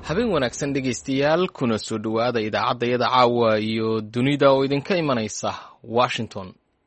habeen wanaagsan dhegaystayaal kuna soo dhowaada idaacaddayada caawa iyo dunida oo idinka imanaysa Washington.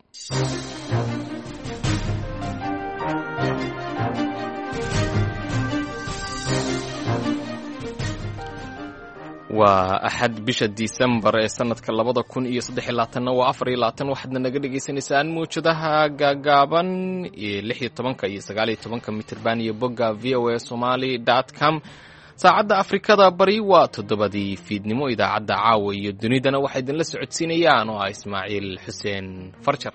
waa axad bisha Disembar ee sanadka 2023 waa 24 waxaadna naga dhagaysanaysaan muujadaha gaagaaban ee 16 iyo 19 mitirban iyo bogga voasomali.com. saacadda Afrikada bari waa 7 fiidnimo. idaacadda caawa iyo dunidana waxay idinla socodsiinayaan oo ah Ismaaciil Xuseen Farjar.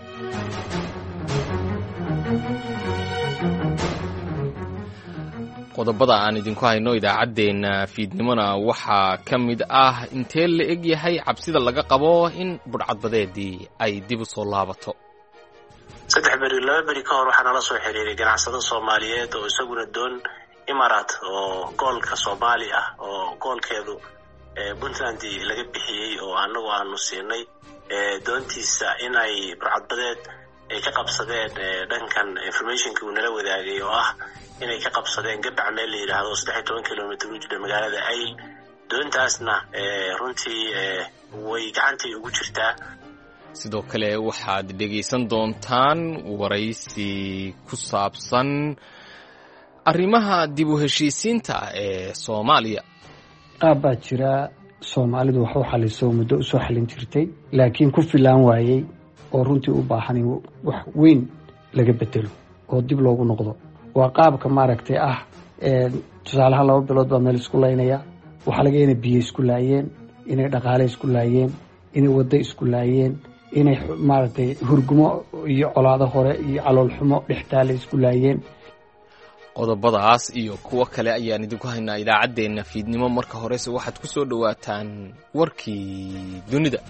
qodobada aan idinku hayno idaacaddeenna fiidnimona waxaa ka mid ah intee la eg yahay cabsida laga qabo in budhcadbadeedii ay dib u soo laabato. 2 beri ka hor waxaa nala soo xiriiray ganacsado Soomaaliyeed oo isaguna doon Imaaraat oo goolka Soomaali ah oo goolkeedu Puntland laga bixiyay oo anagu aanu siinay doontiisa inay budhcadbadeed ay ka qabsadeen dhankan informationka uu nala wadaagay oo ah inay ka qabsadeen gabac meel la yiraahdo 13 kilomitir u jira magaalada Ayl. doontaasna runtii way gacantay ugu jirtaa. sidoo kale waxaad dhegaysan doontaan waraysi ku saabsan arrimaha dib u heshiisiinta ee Soomaaliya. qaab baa jira Soomaalidu wax u xaliso muddo u soo xalin jirtay laakiin ku filaan waayay oo runtii u baahan wax weyn laga bedelo oo dib loogu noqdo. waa qaabka maaragtay ah tusaalaha 2 bilood baa meel isku laynaya waxa laga inay biyo isku laayeen inay dhaqaale isku laayeen inay wada isku laayeen inay maaragtay hurgumo iyo colaado hore iyo calool xumo dhextaale isku laayeen. qodobadaas iyo kuwa kale ayaan idinku haynaa idaacaddeenna fiidnimo. marka horese waxaad ku soo dhowaataan warkii dunida.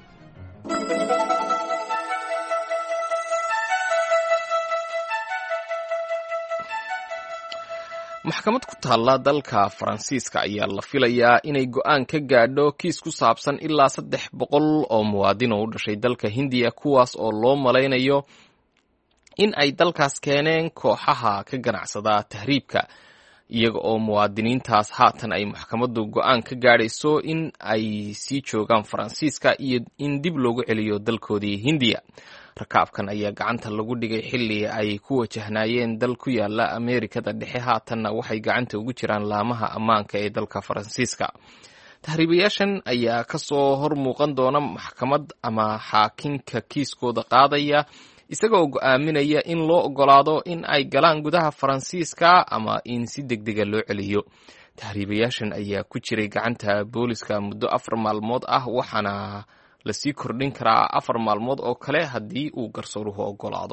maxkamad ku taalla dalka Faransiiska ayaa la filayaa inay go'aan ka gaadho kiis ku saabsan ilaa 300 oo muwaadin oo u dhashay dalka Hindiya kuwaas oo loo malaynayo in ay dalkaas keeneen kooxaha ka ganacsada tahriibka iyaga oo muwaadiniintaas haatan ay maxkamaddu go'aan ka gaadhayso in ay sii joogaan Faransiiska iyo in dib loogu celiyo dalkoodii Hindiya. rakaabkan ayaa gacanta lagu dhigay xilli ay ku wajahnaayeen dal ku yaala Ameerikada dhexe haatanna waxay gacanta ugu jiraan laamaha ammaanka ee dalka Faransiiska. tahriibayaashan ayaa ka soo hor muuqan doona maxkamad ama xaakinka kiiskooda qaadaya isagoo go'aaminaya in loo ogolaado in ay galaan gudaha Faransiiska ama in si degdega loo celiyo. tahriibayaashan ayaa ku jiray gacanta booliska muddo 4 maalmood ah waxaana la sii kordhin karaa 4 maalmood oo kale haddii uu garsooruhu ogolaado.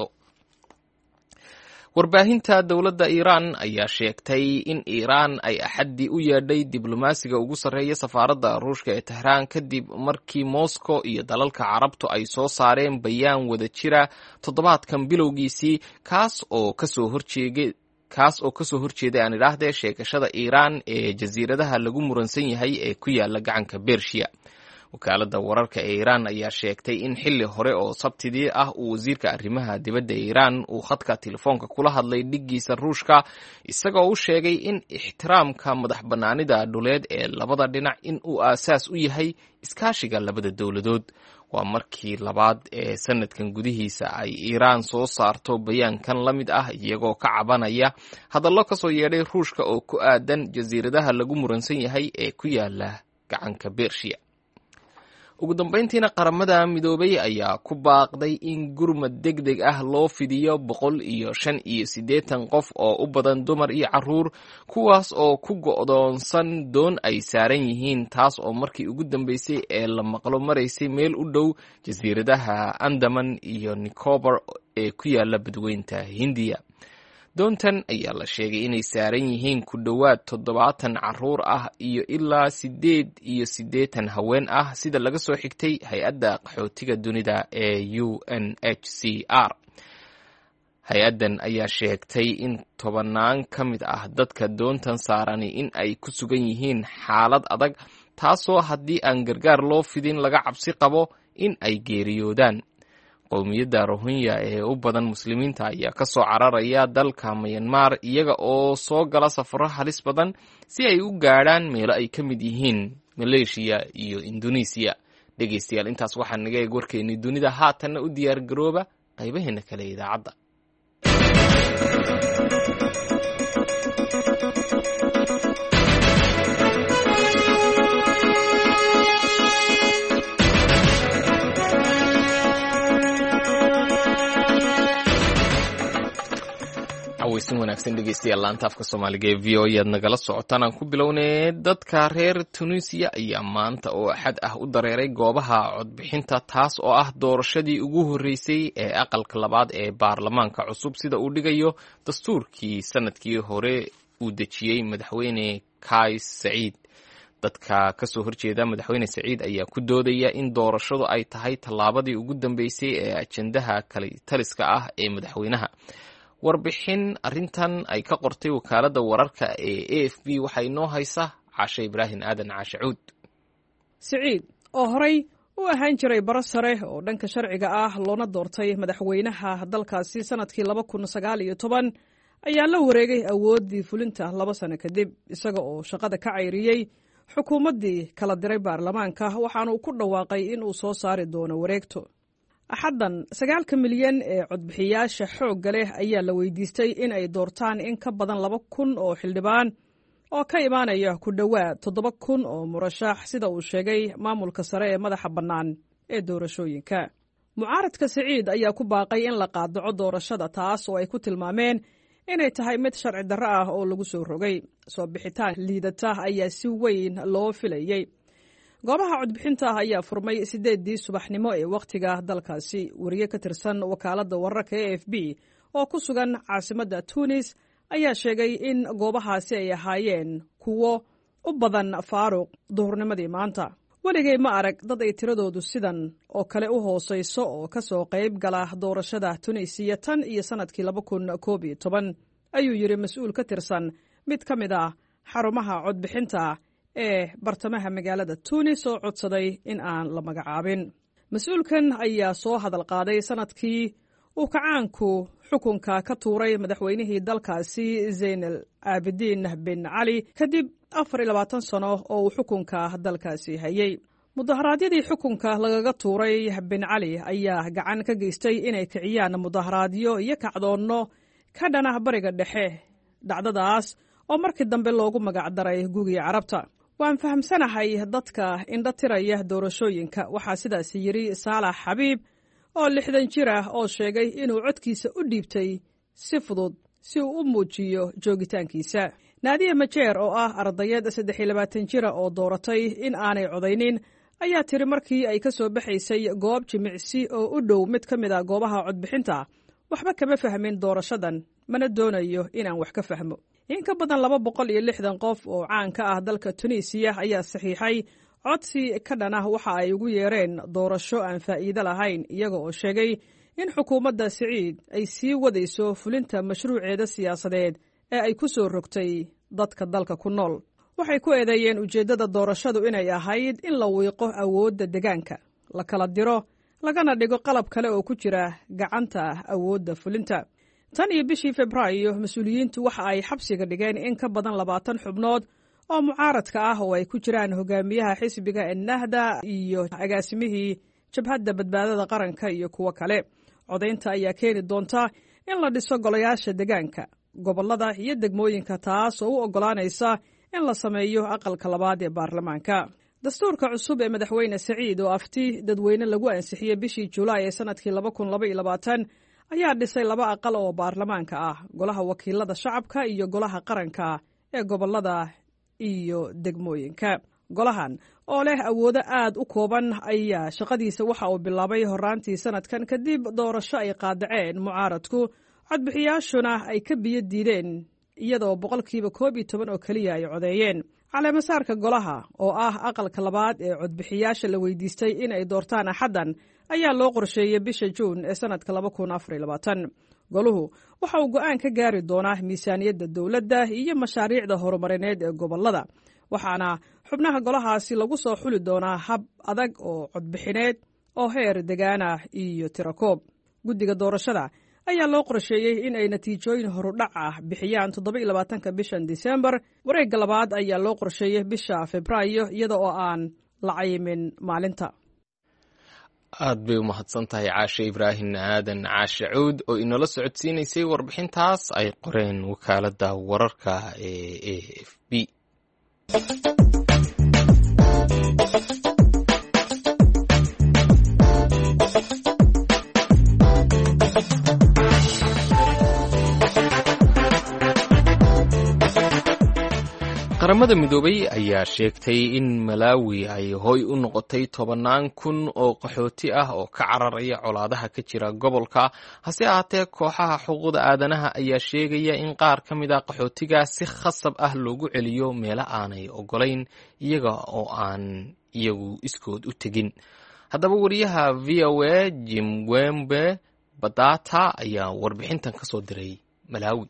warbaahinta dowladda Iiraan ayaa sheegtay in Iiraan ay axadii u yeedhay diblomaasiga ugu sarreeya safaaradda Ruushka ee Tehran kadib markii Moscow iyo dalalka Carabtu ay soo saareen bayaan wada jira toddobaadkan bilowgiisii kaas oo kasoo horjeeday aan idhaahdee sheegashada Iiraan ee jasiiradaha lagu muransan yahay ee ku yaala gacanka Bershiya. wakaaladda wararka ee Iiraan ayaa sheegtay in xilli hore oo Sabtidii ah uu wasiirka arrimaha dibadda ee Iiraan uu khadka telefoonka kula hadlay dhiggiisa Ruushka isagoo u sheegay in ixtiraamka madax bannaanida dhuleed ee labada dhinac in uu aasaas u yahay iskaashiga labada dowladood. waa markii labaad ee sanadkan gudihiisa ay Iiraan soo saarto bayaankan la mid ah iyagoo ka cabanaya hadallo ka soo yeedhay Ruushka oo ku aadan jasiiradaha lagu muransan yahay ee ku yaala gacanka Bershiya. ugu dambayntiina qaramada midoobay ayaa ku baaqday in gurmad degdeg ah loo fidiyo 185 qof oo u badan dumar iyo carruur kuwaas oo ku go'doonsan doon ay saaran yihiin taas oo markii ugu dambeysay ee la maqlo maraysay meel u dhow jasiiradaha Andaman iyo Nicobar ee ku yaala badweynta Hindiya. doontan ayaa la sheegay inay saaran yihiin ku dhowaad 70 carruur ah iyo ilaa 88 haween ah sida laga soo xigtay hay-adda qaxootiga dunida ee UNHCR. hay-addan ayaa sheegtay in 10 ka mid ah dadka doontan saarani in ay ku sugan yihiin xaalad adag taasoo haddii aan gargaar loo fidin laga cabsi qabo in ay geeriyoodaan. qowmiyadda rohingya ee u badan muslimiinta ayaa ka soo cararaya dalka Myanmar iyaga oo soo gala safaro halis badan si ay u gaadhaan meelo ay ka mid yihiin Malaysia iyo Indonesia. Dhegeystayaal, intaas waxaan naga eeg warkeennii dunida. Haatanna u diyaar garooba qaybaheena kale idaacadda. weysin wanaagsan dhegeystayaal laanta afka Soomaaliga ee VOA aad nagala socotaan. aan ku bilownay dadka reer Tunisia ayaa maanta oo axad ah u dareeray goobaha codbixinta, taas oo ah doorashadii ugu horeysay ee aqalka labaad ee baarlamaanka cusub sida uu dhigayo dastuurkii sanadkii hore uu dejiyey madaxweyne Kais Saied. dadka ka soo horjeeda madaxweyne Saied ayaa ku doodaya in doorashadu ay tahay tallaabadii ugu dambeysay ee ajendaha kale taliska ah ee madaxweynaha. warbixin arintan ay ka qortay wakaaladda wararka ee AFP waxay inoo haysaa Caashe Ibraahin Aadan Caashe Cuud. Saied oo horey u ahaan jiray baro sare oo dhanka sharciga ah loona doortay madaxweynaha dalkaasi sanadkii 2019 ayaa la wareegay awooddii fulinta 2 sano kadib, isaga oo shaqada ka cayriyey xukuumaddii kala diray baarlamaanka, waxaana uu ku dhawaaqay in uu soo saari doono wareegto. axaddan 9 milyan ee codbixiyaasha xoogga leh ayaa la weydiistay in ay doortaan in ka badan 2,000 oo xildhibaan oo ka imaanaya ku dhowaad 7,000 oo murashax, sida uu sheegay maamulka sare ee madaxa bannaan ee doorashooyinka. mucaaradka Saied ayaa ku baaqay in la qaadaco doorashada, taas oo ay ku tilmaameen inay tahay mid sharci darro ah oo lagu soo rogay. soo bixitaan liidata ayaa si weyn loo filayey. goobaha codbixinta ayaa furmay 8 subaxnimo ee wakhtiga dalkaasi. wariye ka tirsan wakaaladda wararka ee AFP oo ku sugan caasimadda Tunis ayaa sheegay in goobahaasi ay ahaayeen kuwo u badan faaruq duhurnimadii maanta. weligay ma arag dad ay tiradoodu sidan oo kale u hoosayso oo ka soo qayb gala doorashada Tunisiya tan iyo sanadkii 2011, ayuu yidhi mas-uul ka tirsan mid ka mid ah xarumaha codbixinta ee bartamaha magaalada Tunis oo codsaday in aan la magacaabin. mas-uulkan ayaa soo hadal qaaday sanadkii uu kacaanku xukunka ka tuuray madaxweynihii dalkaasi Zaynal Abidin bin Ali kadib 24 sano oo uu xukunka dalkaasi hayay. mudaharaadyadii xukunka lagaga tuuray bin Ali ayaa gacan ka geystay inay kiciyaan mudaharaadyo iyo kacdoonno ka dhana bariga dhexe. dhacdadaas oo markii dambe loogu magac daray Gugii Carabta. waan fahamsanahay dadka indha tiraya doorashooyinka, waxaa sidaas yiri Saalax Xabiib oo 60 jir ah oo sheegay inuu codkiisa u dhiibtay si fudud si uu u muujiyo joogitaankiisa. Naadiya Majeer oo ah ardayad 23 jir oo dooratay in aanay codaynin ayaa tiri markii ay ka soo baxaysay goob jimicsi oo u dhow mid ka mid ah goobaha codbixinta, waxba kama fahmin doorashadan, mana doonayo inaan wax ka fahmo. in ka badan 260 qof oo caan ka ah dalka Tunisia ayaa saxiixay codsi ka dhana waxa ay ugu yeereen doorasho aan faa'iido lahayn, iyaga oo sheegay in xukuumadda Saied ay sii wadayso fulinta mashruuceeda siyaasadeed ee ay ku soo rogtay dadka dalka ku nool. waxay ku eedeeyeen ujeeddada doorashadu inay ahayd in la wiiqo awoodda deegaanka, la kala diro, lagana dhigo qalab kale oo ku jira gacanta awoodda fulinta. tan iyo bishii Febraayo, mas-uuliyiintu waxa ay xabsiga dhigeen in ka badan 20 xubnood oo mucaaradka ah oo ay ku jiraan hogaamiyaha xisbiga Ennahda iyo agaasimihii jabhadda badbaadada qaranka iyo kuwo kale. codaynta ayaa keeni doonta in la dhiso golayaasha deegaanka, gobollada iyo degmooyinka, taas oo u oggolaanaysa in la sameeyo aqalka labaad ee baarlamaanka. dastuurka cusub ee madaxweyne Saied oo afti dadweyne lagu ansixiyey bishii Julaay ee sanadkii 2022 ayaa dhisay 2 aqal oo baarlamaanka ah, golaha wakiilada shacabka iyo golaha qaranka ee gobollada iyo degmooyinka. golahan oo leh awoodo aad u kooban ayaa shaqadiisa waxa uu bilaabay horaantii sanadkan kadib doorasho ay qaadaceen mucaaradku, codbixiyaashuna ay ka biyo diideen, iyadoo 12% oo keliya ay codeeyeen. caleemasaarka golaha oo ah aqalka labaad ee codbixiyaasha la weydiistay in ay doortaan axaddan ayaa loo qorsheeyey bisha Juun ee sanadka 2024. goluhu waxa uu go'aan ka gaari doonaa miisaaniyadda dowladda iyo mashaariicda horumarineed ee gobollada, waxaana xubnaha golahaasi lagu soo xuli doonaa hab adag oo codbixineed oo heer degaan ah iyo tirakoob. guddiga doorashada ayaa loo qorsheeyey in ay natiijooyin horudhac ah bixiyaan 27 bishan Diseembar. wareegga labaad ayaa loo qorsheeyey bisha Febraayo iyada oo aan la cayimin maalinta. aad bay u mahadsan tahay caashe ibraahim aadan caashe cuud oo inala socodsiinaysay warbixintaas ay qoreen wakaaladda wararka ee AFP. qaramada midoobay ayaa sheegtay in Malawi ay hoy u noqotay 10,000 oo qaxooti ah oo ka cararaya colaadaha ka jira gobolka. hase ahaatee kooxaha xuquuqda aadanaha ayaa sheegaya in qaar ka mid ah qaxootigaas si khasab ah loogu celiyo meelo aanay ogolayn iyaga oo aan iyagu iskood u tegin. haddaba wariyaha VOA Jimwembe Badata ayaa warbixintan ka soo diray Malawi.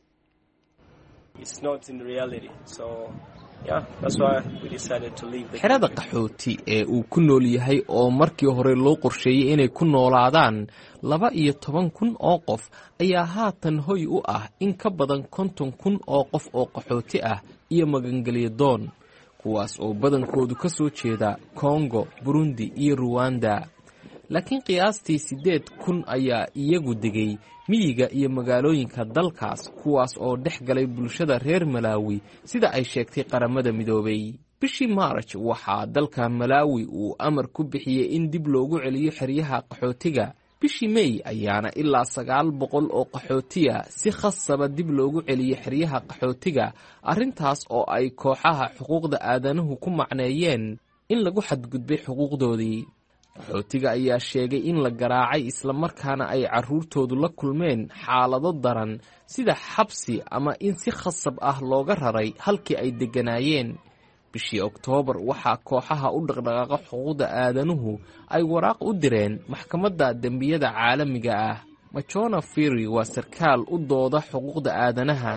xerada qaxooti ee uu ku nool yahay oo markii hore loo qorsheeyey inay ku noolaadaan 12,000 oo qof ayaa haatan hoy u ah in ka badan 50,000 oo qof oo qaxooti ah iyo magangelyo doon, kuwaas oo badankoodu ka soo jeeda Kongo, Burundi iyo Rwanda. laakiin qiyaastii 8,000 ayaa iyagu degay miyiga iyo magaalooyinka dalkaas, kuwaas oo dhex galay bulshada reer Malawi sida ay sheegtay qaramada midoobay. bishii March waxaa dalka Malawi uu amar ku bixiyey in dib loogu celiyo xeryaha qaxootiga. bishii May ayaana ilaa 900 oo qaxootiya si khasaba dib loogu celiyo xeryaha qaxootiga, arrintaas oo ay kooxaha xuquuqda aadanuhu ku macneeyeen in lagu xadgudbay xuquuqdoodii. qaxootiga ayaa sheegay in la garaacay isla markaana ay carruurtoodu la kulmeen xaalado daran sida xabsi ama in si khasab ah looga raray halkii ay degganaayeen. bishii Oktoobar waxaa kooxaha u dhaqdhaqaaqa xuquuqda aadanuhu ay waraaq u direen maxkamadda dembiyada caalamiga ah. Machona Firi waa sarkaal u dooda xuquuqda aadanaha.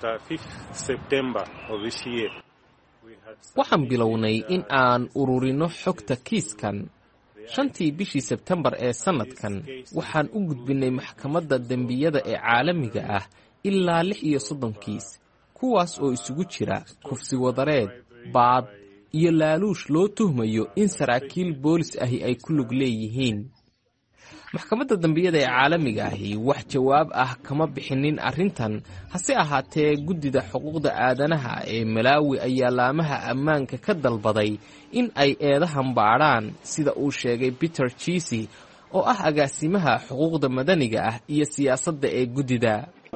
waxaan bilownay in aan ururino xogta kiiskan 5 bishii Sebtembar ee sanadkan. waxaan u gudbinay maxkamadda dembiyada ee caalamiga ah ilaa 36 kiis, kuwaas oo isugu jira kufsi wadareed, baad iyo laaluush loo tuhmayo in saraakiil boolis ahi ay ku lug leeyihiin. maxkamadda dembiyada ee caalamiga ahi wax jawaab ah kama bixinin arrintan. hase ahaatee guddida xuquuqda aadanaha ee Malawi ayaa laamaha ammaanka ka dalbaday in ay eedahan baadhaan, sida uu sheegay Peter Chisi oo ah agaasimaha xuquuqda madaniga ah iyo siyaasadda ee guddida.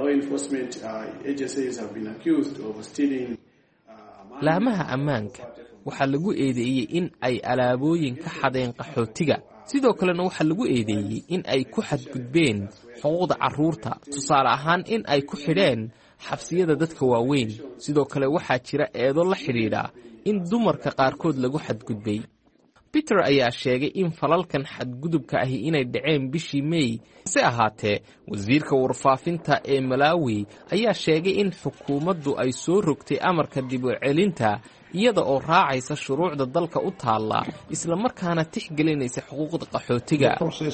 laamaha ammaanka waxaa lagu eedeeyey in ay alaabooyin ka xadeen qaxootiga, sidoo kalena waxaa lagu eedeeyey in ay ku xadgudbeen xuquuqda carruurta, tusaale ahaan in ay ku xidheen xabsiyada dadka waaweyn. sidoo kale waxaa jira eedo la xidhiidha in dumarka qaarkood lagu xadgudbay. Peter ayaa sheegay in falalkan xadgudubka ahi inay dhaceen bishii May. hase ahaatee wasiirka warfaafinta ee Malawi ayaa sheegay in xukuumaddu ay soo rogtay amarka dib u celinta iyada oo raacaysa shuruucda dalka u taalla, isla markaana tixgelinaysa xuquuqda qaxootiga.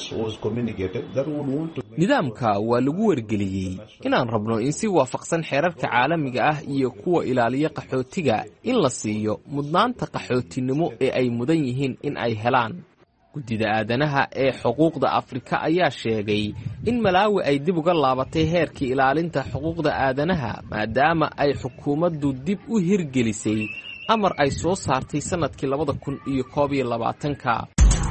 nidaamka waa lagu wargeliyey inaan rabno in si waafaqsan xeerarka caalamiga ah iyo kuwa ilaaliya qaxootiga in la siiyo mudnaanta qaxootinimo ee ay mudan yihiin in ay helaan. guddida aadanaha ee xuquuqda Afrika ayaa sheegay in Malawi ay dib uga laabatay heerkii ilaalinta xuquuqda aadanaha maadaama ay xukuumaddu dib u hirgelisay amar ay soo saartay sanadkii 2021.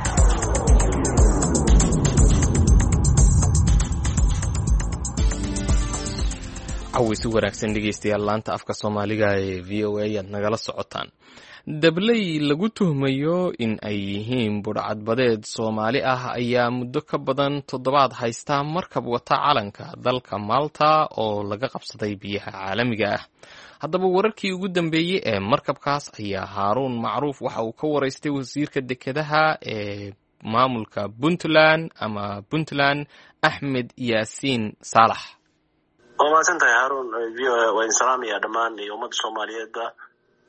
cawis wanaagsan dhegeystayaal, laanta afka Soomaaliga ee VOA aad nagala socotaan. dabley lagu tuhmayo in ay yihiin budhcadbadeed Soomaali ah ayaa muddo ka badan 7 haysta markab wata calanka dalka Malta oo laga qabsaday biyaha caalamiga ah. haddaba wararkii ugu dambeeyey ee markabkaas ayaa Haaruun Macruuf waxa uu ka waraystay wasiirka dekedaha ee maamulka Puntland Axmed Yaasiin Saalax. waa mahadsantahay Haaruun. waan salaamayaa dhammaan iyo ummadda Soomaaliyeedba.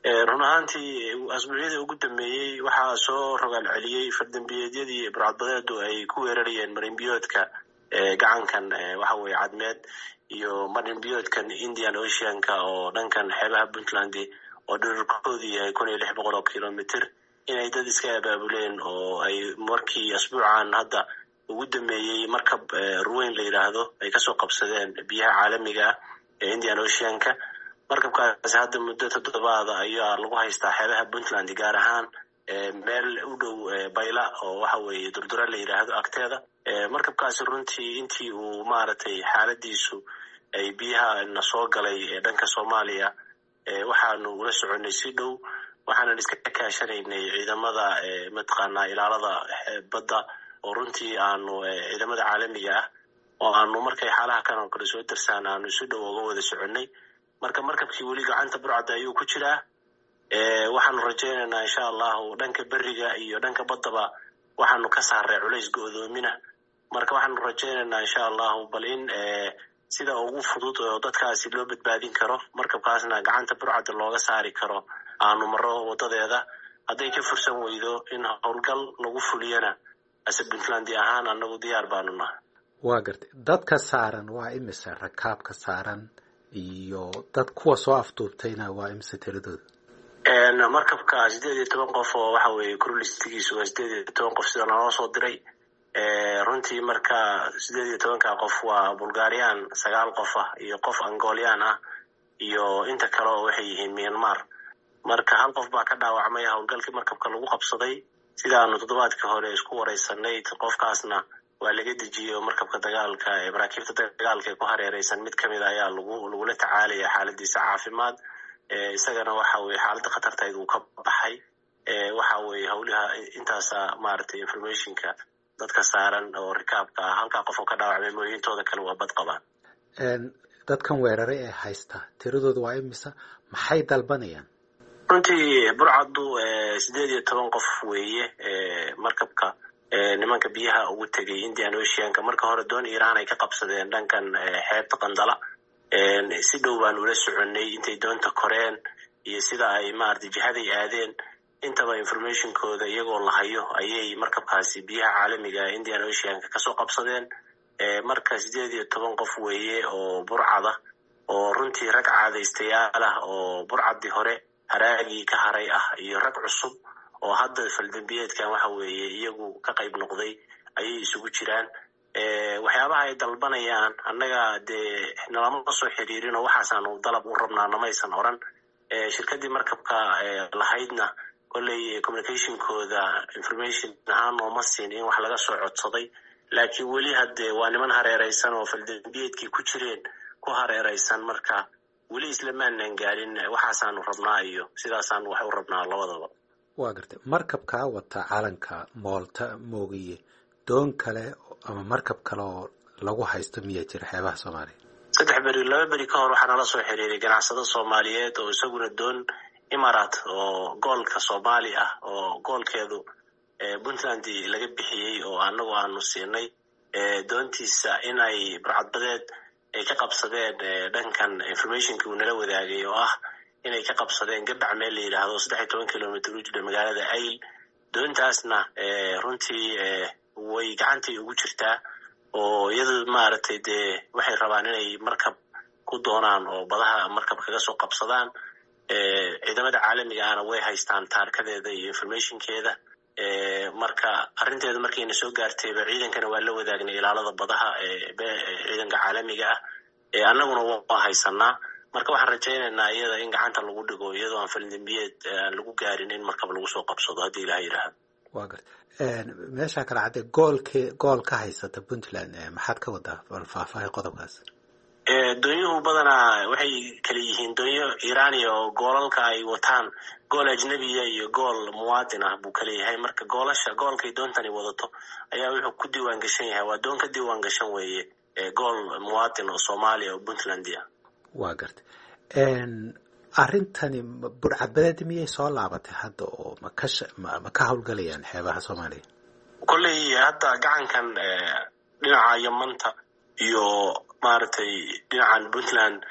run ahaantii asbuucyadii ugu dambeeyey waxaa soo rogaal celiyey fardambiyeedyadii burcadbadeedu ay ku weerarayeen marinbiyoodka gacankan waxa weeye cadmeed iyo marinbiyoodkan Indian Oceanka oo dhankan xeebaha Puntland oo dhererkoodu yahay 1600 kilomitir inay dad iska abaabuleen oo ay markii asbuucan hadda ugu dambeeyey markab ruweyn la yiraahdo ay kasoo qabsadeen biyaha caalamiga ah ee Indian Oceanka. markabkaas hadda muddo 7 ayaa lagu haystaa xeebaha Puntland gaar ahaan meel u dhow Bayla oo waxa weeye durdura la yiraahdo agteeda. markabkaas runtii intii uu maaragtay xaaladiisu ay biyaha na soo galay dhanka Soomaaliya waxaanu ula soconay si dhow waxaana iska kaashanaynay ciidamada matqaana ilaalada badda oo runtii aanu ciidamada caalamiga ah oo aanu markay xaalaha kan kala soo dirsaan aanu si dhow uga wada soconay. markabkii weli gacanta burcadda ayuu ku jiraa. waxaanu rajaynaynaa insha Allah dhanka bariga iyo dhanka baddaba waxaanu ka saaray culays go'doomina. marka waxaanu rajaynaynaa insha Allah bal in sida ugu fudud oo dadkaasi loo badbaadin karo markabkaasna gacanta burcadda looga saari karo aanu maro wadadeeda. hadday ka fursan weydo in howlgal lagu fuliyana asal Puntland ahaan anagu diyaar baanu nahay. waa gartay dadka saaran waa imisa rakaabka saaran iyo dad kuwa soo afduubtayna waa imisa tiradooda? markabka 18 qof oo waxa weeye kurlistigiisu waa 18 qof sida loo soo diray. runtii marka 18 qof waa Bulgarian 9 qof ah iyo qof Angolian ah iyo inta kale oo waxay yihiin Myanmar. marka hal qof baa ka dhaawacmay howlgalkii markabka lagu qabsaday sidaanu toddobaadkii hore isku wareysanay. qofkaasna waa laga dejiyay markabka dagaalka ee maraakiibta dagaalka ee ku hareeraysan mid kamid ayaa lagula tacaalaya xaaladiisa caafimaad. isagana waxa weeye xaaladda khatarteed uu ka baxay. waxa weeye howlaha intaas maaragtay informationka dadka saaran oo rikaabka halka qof oo ka dhaawacmay mooyintooda kale waa bad qabaan. dadkan weeraray ee haysta tiradooda waa imisa maxay dalbanayaan? runtii burcaddu 18 qof weeye markabka nimanka biyaha ugu tagay Indian Oceanka. marka hore doon Iran ay ka qabsadeen dhankan xeebta Qandala. si dhow baan ula soconay intay doonta koreen iyo sida ay maartay jihaday aadeen intaba informationkooda iyagoo la hayo ayay markabkaasi biyaha caalamiga Indian Oceanka kasoo qabsadeen. marka 18 qof weeye oo burcada oo runtii rag caadaystayaal ah oo burcadii hore haraagii ka haray ah iyo rag cusub oo hadda faldambiyeedkan waxa weeye iyagu ka qayb noqday ayay isugu jiraan. waxyaabaha ay dalbanayaan annaga dee nalama soo xiriirin oo waxaasaanu dalab u rabnaa namaysan oran. shirkadii markabka lahaydna kolley communicationkooda information ahaan oo ma siin in wax laga soo codsaday laakiin weli hadde waa niman hareeraysan oo faldambiyeedkii ku jireen ku hareeraysan. marka weli islamaanan gaarin waxaasaanu rabnaa iyo sidaasaanu wax u rabnaa labadaba. waa gartay markabka wata calanka Malta moogiye doon kale ama markab kale oo lagu haysto miyaa jira xeebaha Soomaaliya? 2 beri ka hor waxaa la soo xiriiray ganacsado Soomaaliyeed oo isaguna doon Imaaraat oo goolka Soomaali ah oo goolkeedu Puntland laga bixiyay oo anagu aanu siinay doontiisa inay burcadbadeed ay ka qabsadeen dhankan informationkii uu nala wadaagay oo ah inay ka qabsadeen gabac meel la yiraahdo 13 kilomitir u jira magaalada Ayl. doontaasna runtii way gacantii ugu jirtaa oo iyadu maaragtay dee waxay rabaan inay markab ku doonaan oo badaha markab kaga soo qabsadaan. ciidamada caalamiga ahna way haystaan taarkadeeda iyo informationkeeda. marka arrinteedu markayna soo gaartayba ciidankana waa la wadaagnay ilaalada badaha ciidanka caalamiga ah. annaguna waa haysanaa. marka waxaan rajaynaynaa iyada in gacanta lagu dhigo iyadoo aan faldambiyeed lagu gaarin in markab lagu soo qabsado haddii Ilaahay yiraahdo. waa gartay meesha kala cad gool ka haysata Puntland maxaad ka wadaa faahfaahin qodobkaas? doonyuhu badanaa waxay kala yihiin doonyo Iiraani oo goolalka ay wataan gool ajnabiya iyo gool muwaadin ah buu kala yahay. marka goolkay doontani wadato ayaa wuxuu ku diiwaan gashan yahay waa doon ka diiwaan gashan weeye gool muwaadin oo Soomaaliya oo Puntland ah. waa gartay arrintani burcadbadeed miyay soo laabatay hadda oo ma ka howlgalayaan xeebaha Soomaaliya? kolley hadda gacankan dhinaca Yamanta iyo maaragtay dhinacan Puntland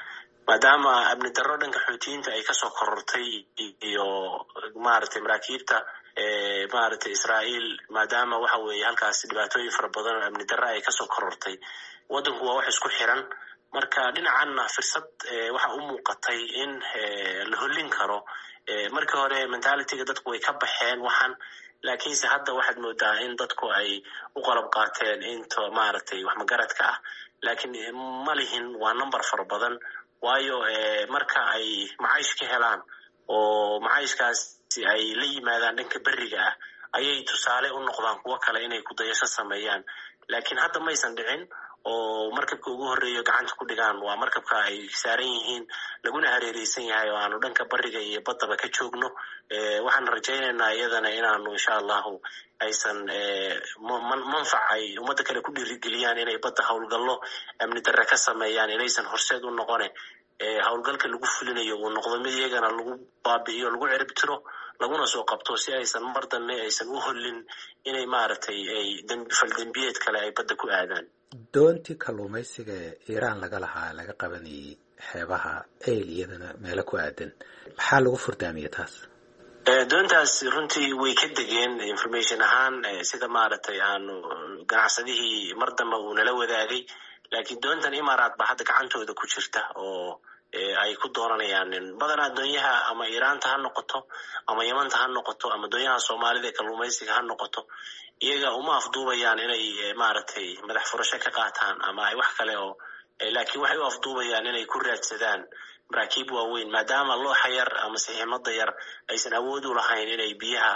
maadaama amni darro dhanka xuutiyiinta ay kasoo korortay iyo maaragtay maraakiibta maaragtay Israa'iil maadaama waxa weeye halkaas dhibaatooyin fara badan oo amni darro ay kasoo korortay waddanku waa wax isku xiran marka dhinacanna fursad waxa u muuqatay in la hollin karo markii hore mentalityga dadku way ka baxeen waxaan laakiinse hadda waxaad moodaa in dadku ay u qalab qaateen inta maaragtay wax magaradka ah laakiin ma lihin waa number fara badan waayo marka ay macaash ka helaan oo macaashkaasi ay la yimaadaan dhanka beriga ah ayay tusaale u noqdaan kuwa kale inay ku dayasho sameeyaan laakiin hadda maysan dhicin oo markabka ugu horreeyo gacanta ku dhigaan waa markabka ay saaran yihiin laguna hareereysan yahay oo aanu dhanka bariga iyo baddaba ka joogno waxaan rajaynaynaa iyadana inaanu insha allahu aysan manfac ay ummadda kale ku dhiirigeliyaan inay badda howlgallo amni darre ka sameeyaan inaysan horseed u noqone howlgalka lagu fulinayo uu noqdo mid iyagana lagu baabi'iyo lagu cirib tiro laguna soo qabto si aysan mar dambe aysan u hollin inay maaragtay ay faldembiyeed kale ay badda ku aadaan doontii kalluumaysiga ee Iiraan laga qabanayay xeebaha eyl iyadana meelo ku aadan maxaa lagu furdaamiyay taas doontaas runtii way ka degeen information ahaan sida maaragtay aanu ganacsadihii mar dambe uu nala wadaagay laakiin doontan Imaaraat ba hadda gacantooda ku jirta oo ay ku dooranayaan badanaa doonyaha ama Iiraanta ha noqoto ama Yamanta ha noqoto ama doonyaha Soomaalida ee kalluumaysiga ha noqoto iyaga uma afduubayaan inay maaragtay madax furasho ka qaataan ama ay wax kale oo laakiin waxay u afduubayaan inay ku raadsadaan maraakiib waaweyn maadaama looxa yar ama saxiimada yar aysan awood u lahayn inay biyaha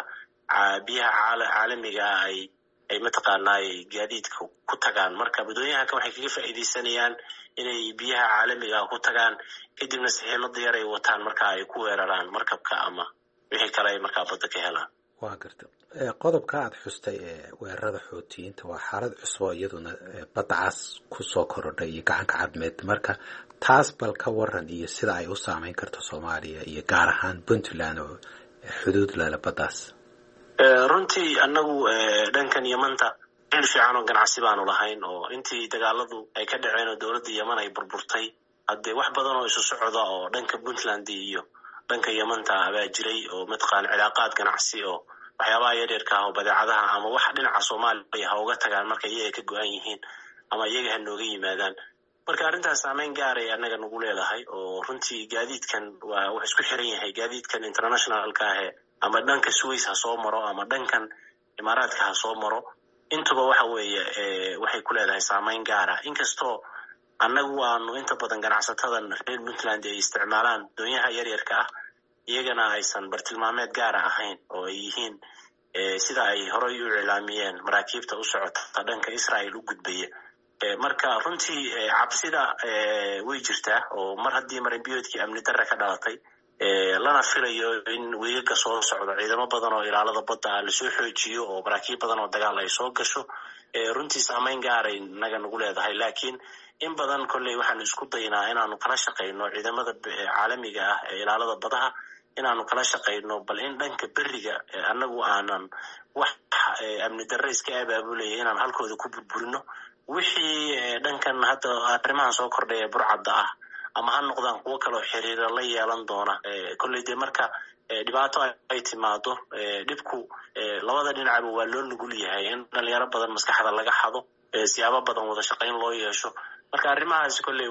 caalamiga ay mataqaanaa gaadiidka ku tagaan marka doonyaha waxay kaga faa'iideysanayaan inay biyaha caalamiga ku tagaan kadibna saxiimada yar ay wataan marka ay ku weeraraan markabka ama wixii kale ay markaa badda ka helaan waa garta qodobka aad xustay weerarada xuutiyiinta waa xaalad cusub oo iyaduna badda cas ku soo korodhay iyo gacanka cadmeed marka taas bal ka waran iyo sida ay u saameyn karto Soomaaliya iyo gaar ahaan Puntland oo xuduud leh baddaas runtii annagu dhankan Yamanta il fiican oo ganacsi baanu lahayn oo intii dagaaladu ay ka dhaceen oo dawladda Yaman ay burburtay hadde wax badan oo isu socda oo dhanka Puntland iyo dhanka Yamanta baa jiray oo matqaan cilaaqaad ganacsi oo waxyaabaha yaryarka ah oo badeecadaha ama wax dhinaca Soomaaliya ha uga tagaan marka iyaga ka go'an yihiin ama iyaga ha nooga yimaadaan marka arrintaas saameyn gaar ah anaga nagu leedahay oo runtii gaadiidkan waa wax isku xiran yahay gaadiidkan internationalka ah ama dhanka Suez ha soo maro ama dhankan Imaaraadka ha soo maro intuba waxa weeye waxay ku leedahay saameyn gaar ah inkastoo annagu waanu inta badan ganacsatada reer Puntland ay isticmaalaan doonyaha yaryarka ah iyagana aysan bartilmaameed gaar ah ahayn oo ay yihiin sida ay horay u cilaamiyeen maraakiibta u socota dhanka Israa'iil u gudbaya marka runtii cabsida way jirtaa oo mar haddii marinbiyoodkii amni darre ka dhalatay lana filayo in weegaga soo socdo ciidamo badan oo ilaalada badda la soo xoojiyo oo maraakiib badan oo dagaal ay soo gasho runtii saameyn gaaray naga nagu leedahay laakiin in badan kolley waxaan isku daynaa inaanu kala shaqayno ciidamada caalamiga ah ee ilaalada badaha inaanu kala shaqayno bal in dhanka beriga annagu aanan wax amni darre iska abaabulaya inaan halkooda ku burburino wixii dhankan hadda arrimahan soo kordhay ee burcadda ah ama ha noqdaan kuwo kale oo xiriira la yeelan doona kolley dee marka dhibaato ay timaado dhibku labada dhinacba waa loo nugul yahay in dhalinyaro badan maskaxda laga xado siyaabo badan wada shaqayn loo yeesho marka arrimahaas kolley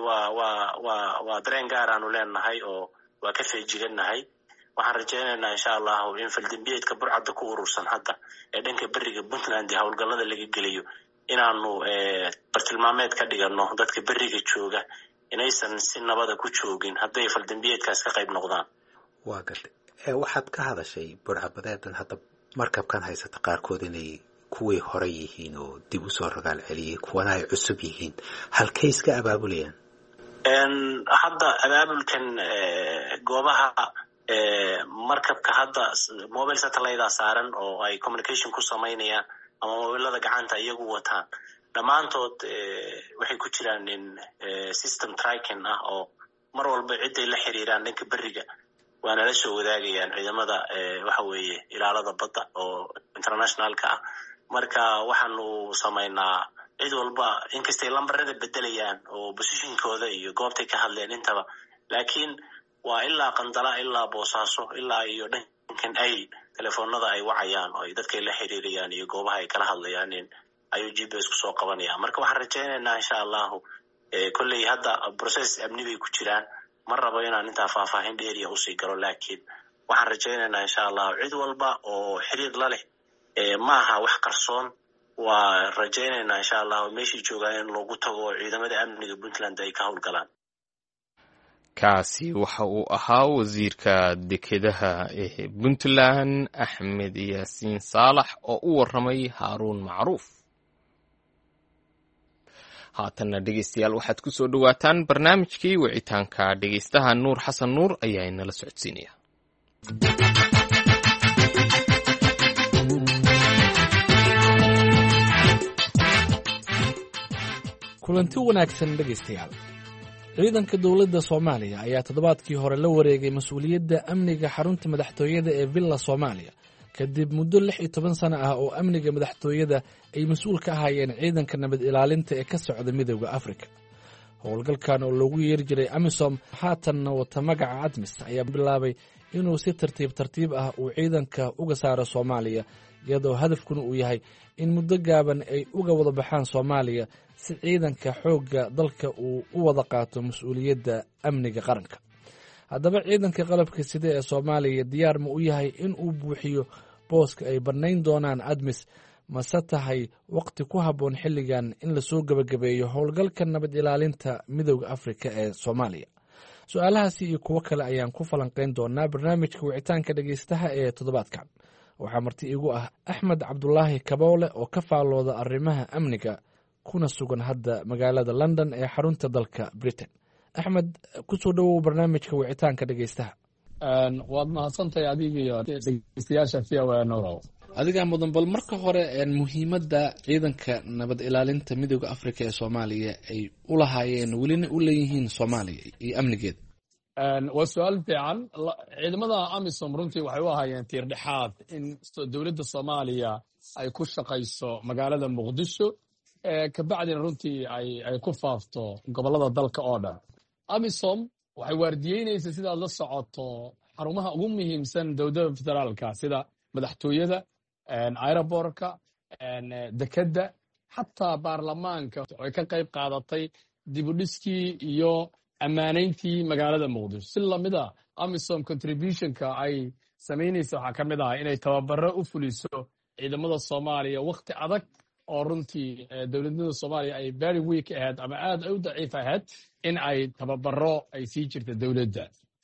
waa dareen gaar aanu leenahay oo waa ka feejigannahay waxaan rajaynaynaa insha allahu in faldembiyeedka burcadda ku urursan hadda ee dhanka beriga Puntland ee howlgallada laga gelayo inaanu bartilmaameed ka dhigano dadka beriga jooga inaysan si nabada ku joogin hadday faldembiyeedkaas ka qayb noqdaan waa gartay waxaad ka hadashay burcabadeedan hadda markabkan haysata qaarkood inay kuwii hore yihiin oo dib u soo rogaal celiyay kuwana ay cusub yihiin halkay iska abaabulayaan hadda abaabulkan goobaha markabka hadda mobile satellite saaran oo ay communication ku samaynayaan ama mobilada gacanta iyagu wataan dhammaantood waxay ku jiraan in system tracking ah oo mar walba ciday la xiriiraan dhanka beriga waana la soo wadaagayaan ciidamada waxa weeye ilaalada badda oo internationalka ah marka waxaanu samaynaa cid walba inkastay lambarada bedelayaan oo positionkooda iyo goobtay ka hadleen intaba laakiin waa ilaa Qandala ilaa Boosaaso ilaa iyo dhankan ay telefoonada ay wacayaan oo ay dadkay la xiriirayaan iyo goobaha ay kala hadlayaan ayuu GPS ku soo qabanaya. Marka waxaan rajaynaynaa insha Allah kolley hadda process amni bay ku jiraan, ma rabo inaan intaa faahfaahin dheeriya u sii galo, laakiin waxaan rajaynaynaa insha Allah cid walba oo xiriir la leh ma aha wax qarsoon. waa rajaynaynaa insha Allah meeshii joogaan in loogu tago ciidamada amniga Puntland ay ka howlgalaan. kaasi waxa uu ahaa wasiirka dekedaha ee Puntland Axmed Yaasiin Saalax oo u warramay Haaruun Macruuf. haatanna dhegeystayaal waxaad ku soo dhawaataan barnaamijkii wicitaanka dhegeystaha. Nuur Xasan Nuur ayaa inala socodsiinaya. kulanti wanaagsan dhegaystayaal. ciidanka dowladda Soomaaliya ayaa toddobaadkii hore la wareegay mas'uuliyadda amniga xarunta madaxtooyada ee Villa Soomaaliya kadib muddo 16 sano ah oo amniga madaxtooyada ay mas'uul ka ahaayeen ciidanka nabad ilaalinta ee ka socda Midowga Afrika. howlgalkan oo loogu yeeri jiray AMISOM haatanna wata magaca ATMIS ayaa bilaabay inuu si tartiib ah uu ciidanka uga saaro Soomaaliya, iyadoo hadafkuna uu yahay in muddo gaaban ay uga wada baxaan Soomaaliya si ciidanka xoogga dalka uu u wada qaato mas'uuliyadda amniga qaranka. haddaba ciidanka qalabka sida ee Soomaaliya diyaar ma u yahay in uu buuxiyo booska ay bannayn doonaan ATMIS, mase tahay waqti ku habboon xilligan in lasoo gabagabeeyo howlgalka nabad ilaalinta Midowga Afrika ee Soomaaliya? su-aalahaasi iyo kuwo kale ayaan ku falanqayn doonaa barnaamijka wicitaanka dhegeystaha ee toddobaadkan. waxaa marti igu ah Axmed Cabdulaahi Kaboole oo ka faallooda arrimaha amniga kuna sugan hadda magaalada London ee xarunta dalka Britain. Axmed, ku soo dhawow barnaamijka wicitaanka dhegeystaha. waad mahadsantahay adiga iyo dhegeystayaasha VOA Norow. adigaa mudan, bal marka hore muhiimadda ciidanka nabad ilaalinta Midowga Afrika ee Soomaaliya ay u lahaayeen welina u leeyihiin Soomaaliya iyo amnigeeda. waa su-aal fiican. ciidamada AMISOM runtii waxay u ahaayeen tiir dhexaad in dowladda Soomaaliya ay ku shaqayso magaalada Muqdisho, kabacdina runtii ay ku faafto gobolada dalka oo dhan. AMISOM waxay waardiyeynaysaa sidaad la socoto xarumaha ugu muhiimsan dowladda federaalka sida madaxtooyada, aerobortka, dekedda, xataa baarlamaanka ay ka qayb qaadatay dibudhiskii iyo ammaanayntii magaalada Muqdisho. si lamida AMISOM contributionka ay samaynaysa waxaa ka mid ah inay tababaro u fuliso ciidamada Soomaaliya waqti adag oo runtii dowladnimada Soomaaliya ay very weak ahayd ama aad u daciif ahayd, in ay tababaro ay sii jirta dowladda.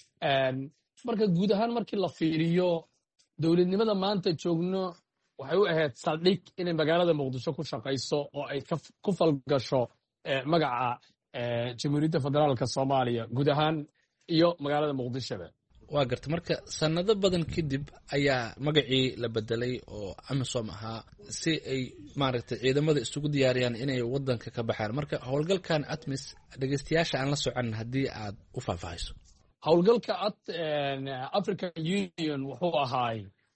marka guud ahaan markii la fiiriyo dowladnimada maanta joogno waxay u ahayd saldhig inay magaalada Muqdisho ku shaqayso oo ay ku falgasho magaca Jamhuuriyadda Federaalka Soomaaliya guud ahaan iyo magaalada Muqdishoba. waa garta, marka sanado badan kadib ayaa magacii la bedelay oo AMISOM ahaa si ay maaragtay ciidamada isugu diyaariyaan inay wadanka ka baxaan. marka howlgalkan ATMIS dhegeystayaasha aan la socon haddii aad u faahfaahiso. howlgalka African Union wuxuu ahaay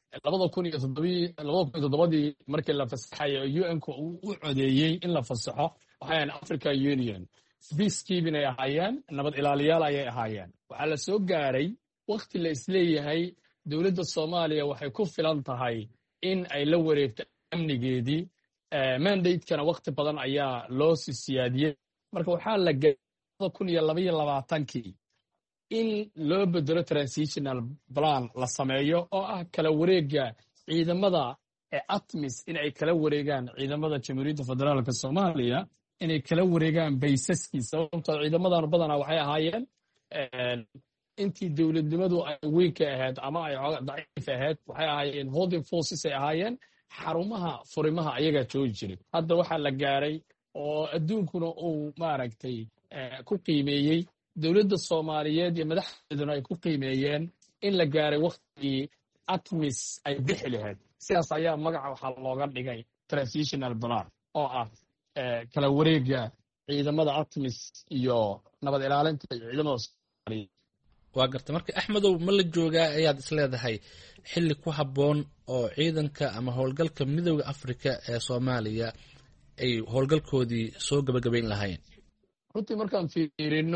2007 markii la fasaxay UN-ku u codeeyey in la fasaxo. waxay African Union peacekeeping ay ahaayeen, nabad ilaaliyaal ayay ahaayeen. waxaa la soo gaaray waqti la isleeyahay dowladda Soomaaliya waxay ku filan tahay in ay la wareegto amnigeedii. mandate-kana waqti badan ayaa loo siyaadiyey. marka waxaa la gaaray 2022 in loo bedelo transitional plan la sameeyo oo ah kala wareega ciidamada ATMIS in ay kala wareegaan ciidamada Jamhuuriyadda Federaalka Soomaaliya, inay kala wareegaan baysaskiisa. sababtoo ciidamadan badanaa waxay ahaayeen intii dowladnimadu ay weyn ka ahayd ama ay daciif ahayd, waxay ahaayeen holding forces ay ahaayeen, xarumaha furimaha ayagaa joogi jiray. hadda waxaa la gaaray oo adduunkuna uu maaragtay ku qiimeeyey, dowladda Soomaaliyeed iyo madaxdeeduna ay ku qiimeeyeen in la gaaray waqtigii ATMIS ay bixi lahayd. sidaas ayaa magaca waxaa looga dhigay transitional plan oo ah kala wareega ciidamada ATMIS iyo nabad ilaalinta ciidamada Soomaaliya. waa garta, marka Axmedow, ma la joogaa ayaad isleedahay xilli ku habboon oo ciidanka ama howlgalka Midowga Afrika ee Soomaaliya ay howlgalkoodii soo gabagabayn lahaayeen? runtii markaan fiirino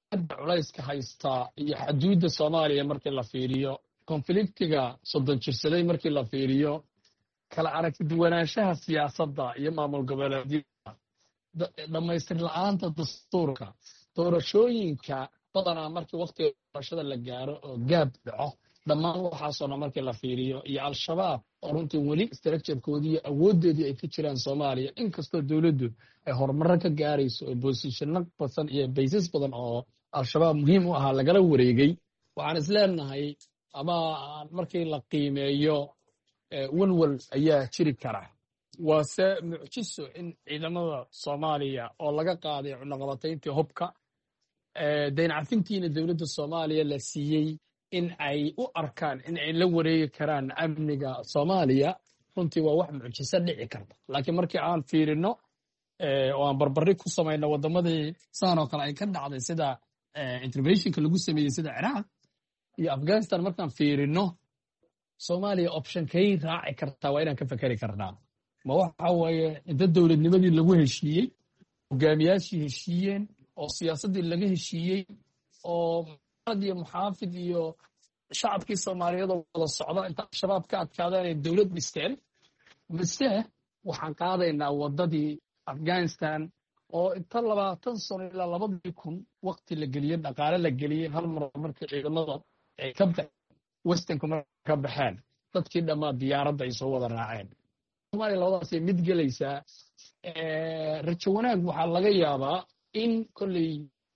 culayska haystaa iyo xaduudda Soomaaliya markii la fiiriyo konfliktiga 30 jirsaday markii la fiiriyo kala aragti duwanaanshaha siyaasadda iyo maamul goboleedyada dhamaystir la'aanta dastuurka doorashooyinka badanaa markii waqtiga doorashada la gaaro oo gaab dhaco dhammaan waxaasoo dhan markii la fiiriyo iyo al-shabaab oo runtii weli structurekoodii iyo awooddeedii ay ka jiraan Soomaaliya inkastoo dowladdu ay horumarro ka gaarayso oo positionno badan iyo baysas badan oo al-shabaab muhiim u ahaa lagala wareegay waxaan isleenahay ama markii la qiimeeyo walwal ayaa jiri kara waase mucjiso in ciidamada Soomaaliya oo laga qaaday cunaqabatayntii hubka dayn cafintiina dowladda Soomaaliya la siiyey in ay u arkaan in ay la wareegi karaan amniga Soomaaliya runtii waa wax mucjiso dhici karta laakiin markii aan fiirino oo aan barbari ku samayno wadamadii saan oo kale ay ka dhacday sida interventionka lagu sameeyey sida Ciraaq iyo Afghanistan markaan fiirino Soomaaliya option kay raaci kartaa waa inaan ka fakari karnaa ma waxa weeye inta dowladnimadii lagu heshiiyey hogaamiyaashii heshiiyeen oo siyaasadii laga heshiiyey oo iyo muxaafid iyo shacabkii Soomaaliyeed oo wada socda inta shabaab ka adkaadeen ay dowlad dhisteen mise waxaan qaadaynaa wadadii Afghanistan oo inta 20 sano ilaa 2000 waqti la geliyay dhaqaale la geliyay hal mar markii ciidamada ay ka baxeen westernka ka baxeen dadkii dhammaa diyaaradda ay soo wada raaceen Soomaaliya labadaas ay mid gelaysaa rajo wanaag waxaa laga yaabaa in kolley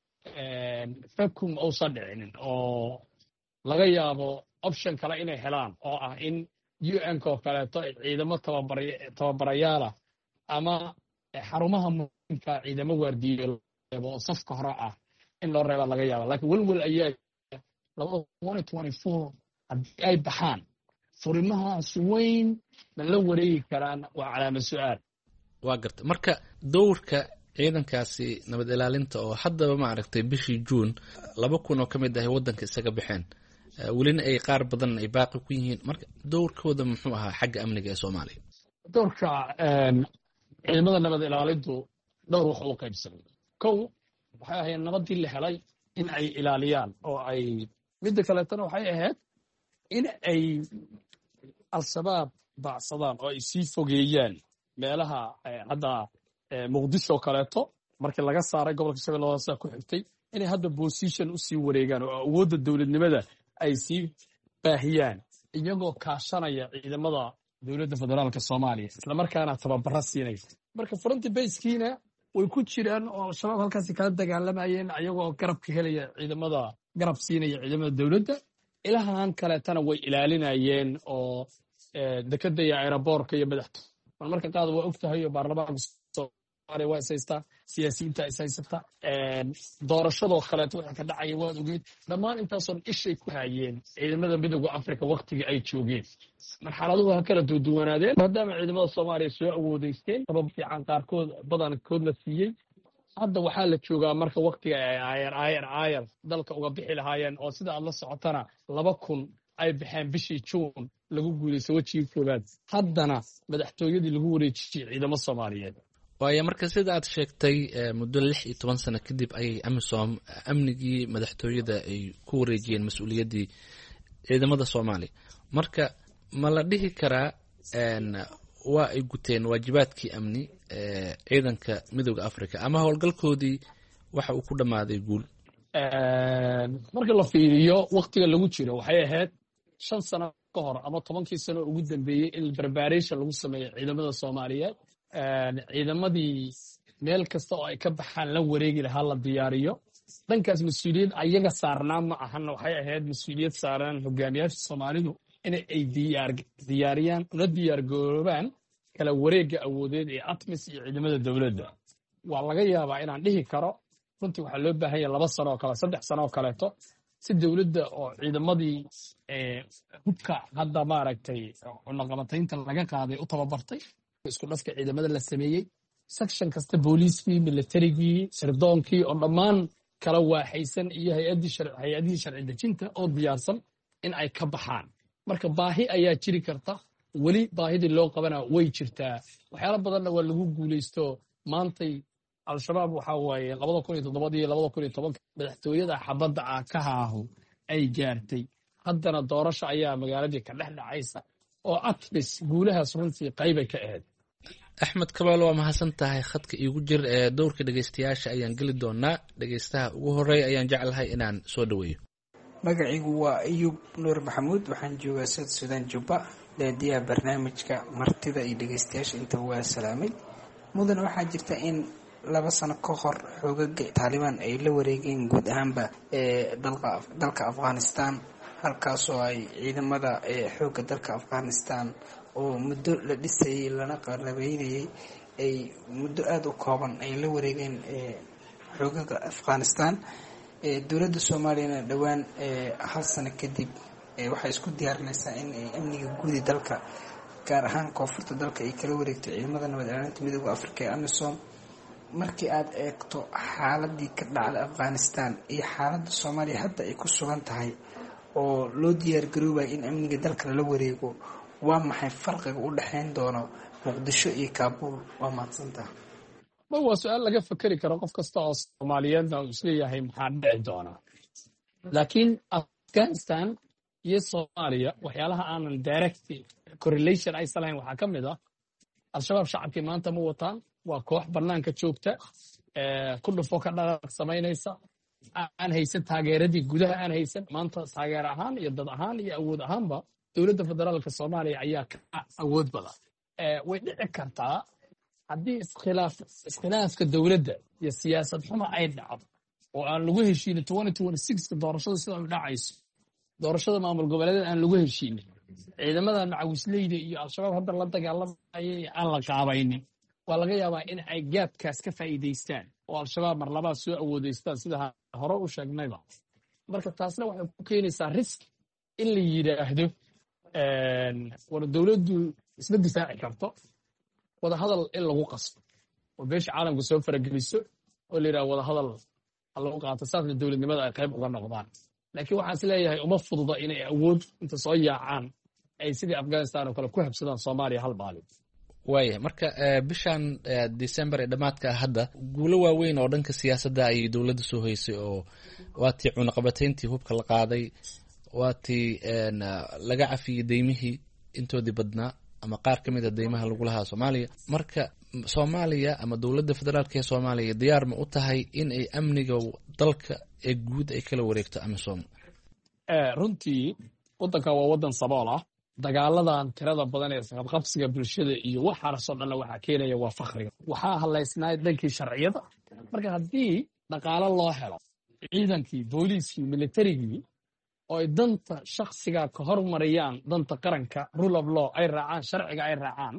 fakum uusan dhicinin oo laga yaabo option kale inay helaan oo ah in UN oo kaleeto ciidamo tababarayaal ah ama xarumaha muhiimka ciidamo waardiyo oo safka hore ah in loo reebo laga yaabo laakiin walwal ayaa 2024 haddii ay baxaan furimahaas weyn ma la wareegi karaan waa calaamad su'aal waa garta marka dowrka ciidankaasi nabad ilaalinta oo haddaba ma aragtay bishii June 2000 oo kamid ah wadanka isaga baxeen welina ay qaar badan ay baaqi ku yihiin marka dowrkooda muxuu ahaa xagga amniga ee Soomaaliya dowrka ciidamada nabad ilaalintu dhowr wax u qaybsanay kow waxay ahayd nabadii la helay in ay ilaaliyaan oo ay midda kale tan waxay ahayd in ay al-shabaab baacsadaan oo ay sii fogeeyaan meelaha hadda Muqdisho kaleeto markii laga saaray gobolka Shabeellaha ku xigtay inay hadda position u sii wareegaan oo awoodda dowladnimada ay sii baahiyaan iyagoo kaashanaya ciidamada dowladda federaalka Soomaaliya isla markaana tababaro siinaysa marka front base-kiina way ku jiraan oo al-shabaab halkaas kala dagaalamayeen ayagoo garab ka helaya ciidamada garab siinaya ciidamada dowladda ilahan kaleetana way ilaalinayeen oo dekada iyo aeroboortka iyo madaxtooyada marka qaad waa ogtahay baarlamaanka waa isaysta siyaasiyiinta isaysata doorashadoo kaleeto waxa ka dhacaya waad ogeed dhammaan intaasoo ishay ku hayeen ciidamada midowga Afrika waqtiga ay joogeen marxaladuhu ha kala duwanaadeen maadaama ciidamada Soomaaliya soo awoodeysteen sabab fiican qaarkood badankood la siiyey hadda waxaa la joogaa marka waqtiga ay ayar dalka uga bixi lahaayeen oo sida aad la socotana 2000 ay baxeen bishii June lagu guuleysay wajigii koobaad haddana madaxtooyadii lagu wareejiyay ciidamada Soomaaliyeed waayo marka sida aad sheegtay muddo 16 sano kadib ay amisom amnigii madaxtooyada ay ku wareejiyeen mas'uuliyadii ciidamada Soomaaliya marka ma la dhihi karaa waa ay guteen waajibaadkii amni ciidanka midowga Afrika ama howlgalkoodii waxa uu ku dhamaaday guul marka la fiiriyo waqtiga lagu jiro waxay ahayd 5 sano ka hor ama 10 sano ugu dambeeyay in preparation lagu sameeyo ciidamada Soomaaliyeed ciidamadii meel kasta oo ay ka baxaan la wareegi lahaa la diyaariyo dhankaas mas'uuliyad ayaga saarnaa ma ahan waxay ahayd mas'uuliyad saaran hogaamiyaasha Soomaalidu in ay diyaariyaan una diyaar garoobaan kala wareegga awoodeed ee ATMIS iyo ciidamada dowladda waa laga yaabaa inaan dhihi karo runtii waxaa loo baahan yahay 2 sano oo kale 3 sano oo kaleeto si dowladda oo ciidamadii hubka hadda maaragtay cunaqabataynta laga qaaday u tababartay isku dhafka ciidamada la sameeyay section kasta booliiskii militarigii sirdoonkii oo dhammaan kala waaxaysan iyo hay'adihii sharci dejinta oo diyaarsan in ay ka baxaan marka baahi ayaa jiri karta weli baahidii loo qabana way jirtaa waxyaalo badanna waa lagu guuleysto maantay al-shabaab waxa waaye 2007 iyo 2010 madaxtooyada xabadda ah ka haahu ay gaartay haddana doorasho ayaa magaaladii ka dhex dhacaysa oo atmis guulahaas runtii qaybay ka ahayd. axmed kabaal waa mahadsan tahay. khadka iigu jir ee dowrka dhegeystayaasha ayaan geli doonaa. dhegeystaha ugu horeeya ayaan jeclahay inaan soo dhaweeyo. magaciigu waa ayuub nuur maxamuud, waxaan joogaa south sudan jubba. daadiyaha barnaamijka martida iyo dhegeystayaasha intaba waa salaamay. mudane waxaa jirta in 2 sano ka hor xoogaga taalibaan ay la wareegeen guud ahaanba dalka afghanistan, halkaasoo ay ciidamada xoogga dalka afghanistan oo muddo la dhisayay lana qalabeynayay ay muddo aada u kooban ay la wareegeen xoogaga afghanistan. dowladda soomaaliyana dhowaan 1 sano kadib waxay isku diyaarinaysaa in ay amniga guudi dalka gaar ahaan koonfurta dalka ay kala wareegto ciidamada nabad ilaalinta midooda afrika ee amisom. markii aad eegto xaaladii ka dhacday afghanistan iyo xaaladda soomaaliya hadda ay ku sugan tahay oo loo diyaargaroobaya in amniga dalka lala wareego, waa maxay farqiga u dhexayn doono muqdisho iyo kaabuul? waa mahadsantaha. waa su-aal laga fekeri karo qof kasta oo soomaaliyeedna uu isleeyahay maxaa dhici doonaa. laakiin afghanistan iyo soomaaliya waxyaalaha aanan direct correlation aysan lahayn waxaa ka mid ah al-shabaab shacabkii maanta ma wataan, waa koox bannaanka joogta ku dhufo ka dhaqaaq samaynaysa, aan haysan taageeradii gudaha aan haysan. maanta taageer ahaan iyo dad ahaan iyo awood ahaanba dowladda federaalka soomaaliya ayaa ka awood badan. way dhici kartaa haddii iskhilaafka dowladda iyo siyaasad xuma ay dhacdo oo aan lagu heshiinin 2026 doorashada sida ay dhacayso, doorashada maamul goboleedeed aan lagu heshiinin, ciidamada macawisleyda iyo al-shabaab hadda la dagaalamayay aan la qaabaynin, waa laga yaabaa in ay gaabkaas ka faa'iidaystaan oo al-shabaab mar labaad soo awoodaystaan sida hore u sheegnayba. marka taasna waxay ku keenaysaa risk in la yidhaahdo war dowladdu isma difaaci karto, wadahadal in lagu qasbo oo beesha caalamka soo farageliso oo la yidhaha wadahadal ha lagu qaato, saasna dowladnimada ay qayb uga noqdaan. laakiin waxaan is leeyahay uma fududa inay awood inta soo yaacaan ay sidii afghanistan oo kale ku habsadaan soomaaliya hal maalin. waaya marka bishan December ee dhamaadka hadda guulo waaweyn oo dhanka siyaasadda ay dowladda soo haysay oo waatii cunaqabatayntii hubka la qaaday, waatii laga cafiyey deymihii intoodii badnaa ama qaar ka mid a deymaha lagu lahaa Soomaaliya. marka Soomaaliya ama dowladda federaalka ee Soomaaliya diyaar ma u tahay in ay amniga dalka ee guud ay kala wareegto amisom? runtii waddanka waa waddan sabool ah. dagaaladan tirada badan ee qabqabsiga bulshada iyo waxaasoo dhanna waxaa keenaya waa fakriga. waxaa halaysnaa dhankii sharciyada. marka haddii dhaqaalo loo helo ciidankii, booliiskii, militarigii oo ay danta shakhsiga ka hormariyaan danta qaranka, rule of law ay raacaan, sharciga ay raacaan,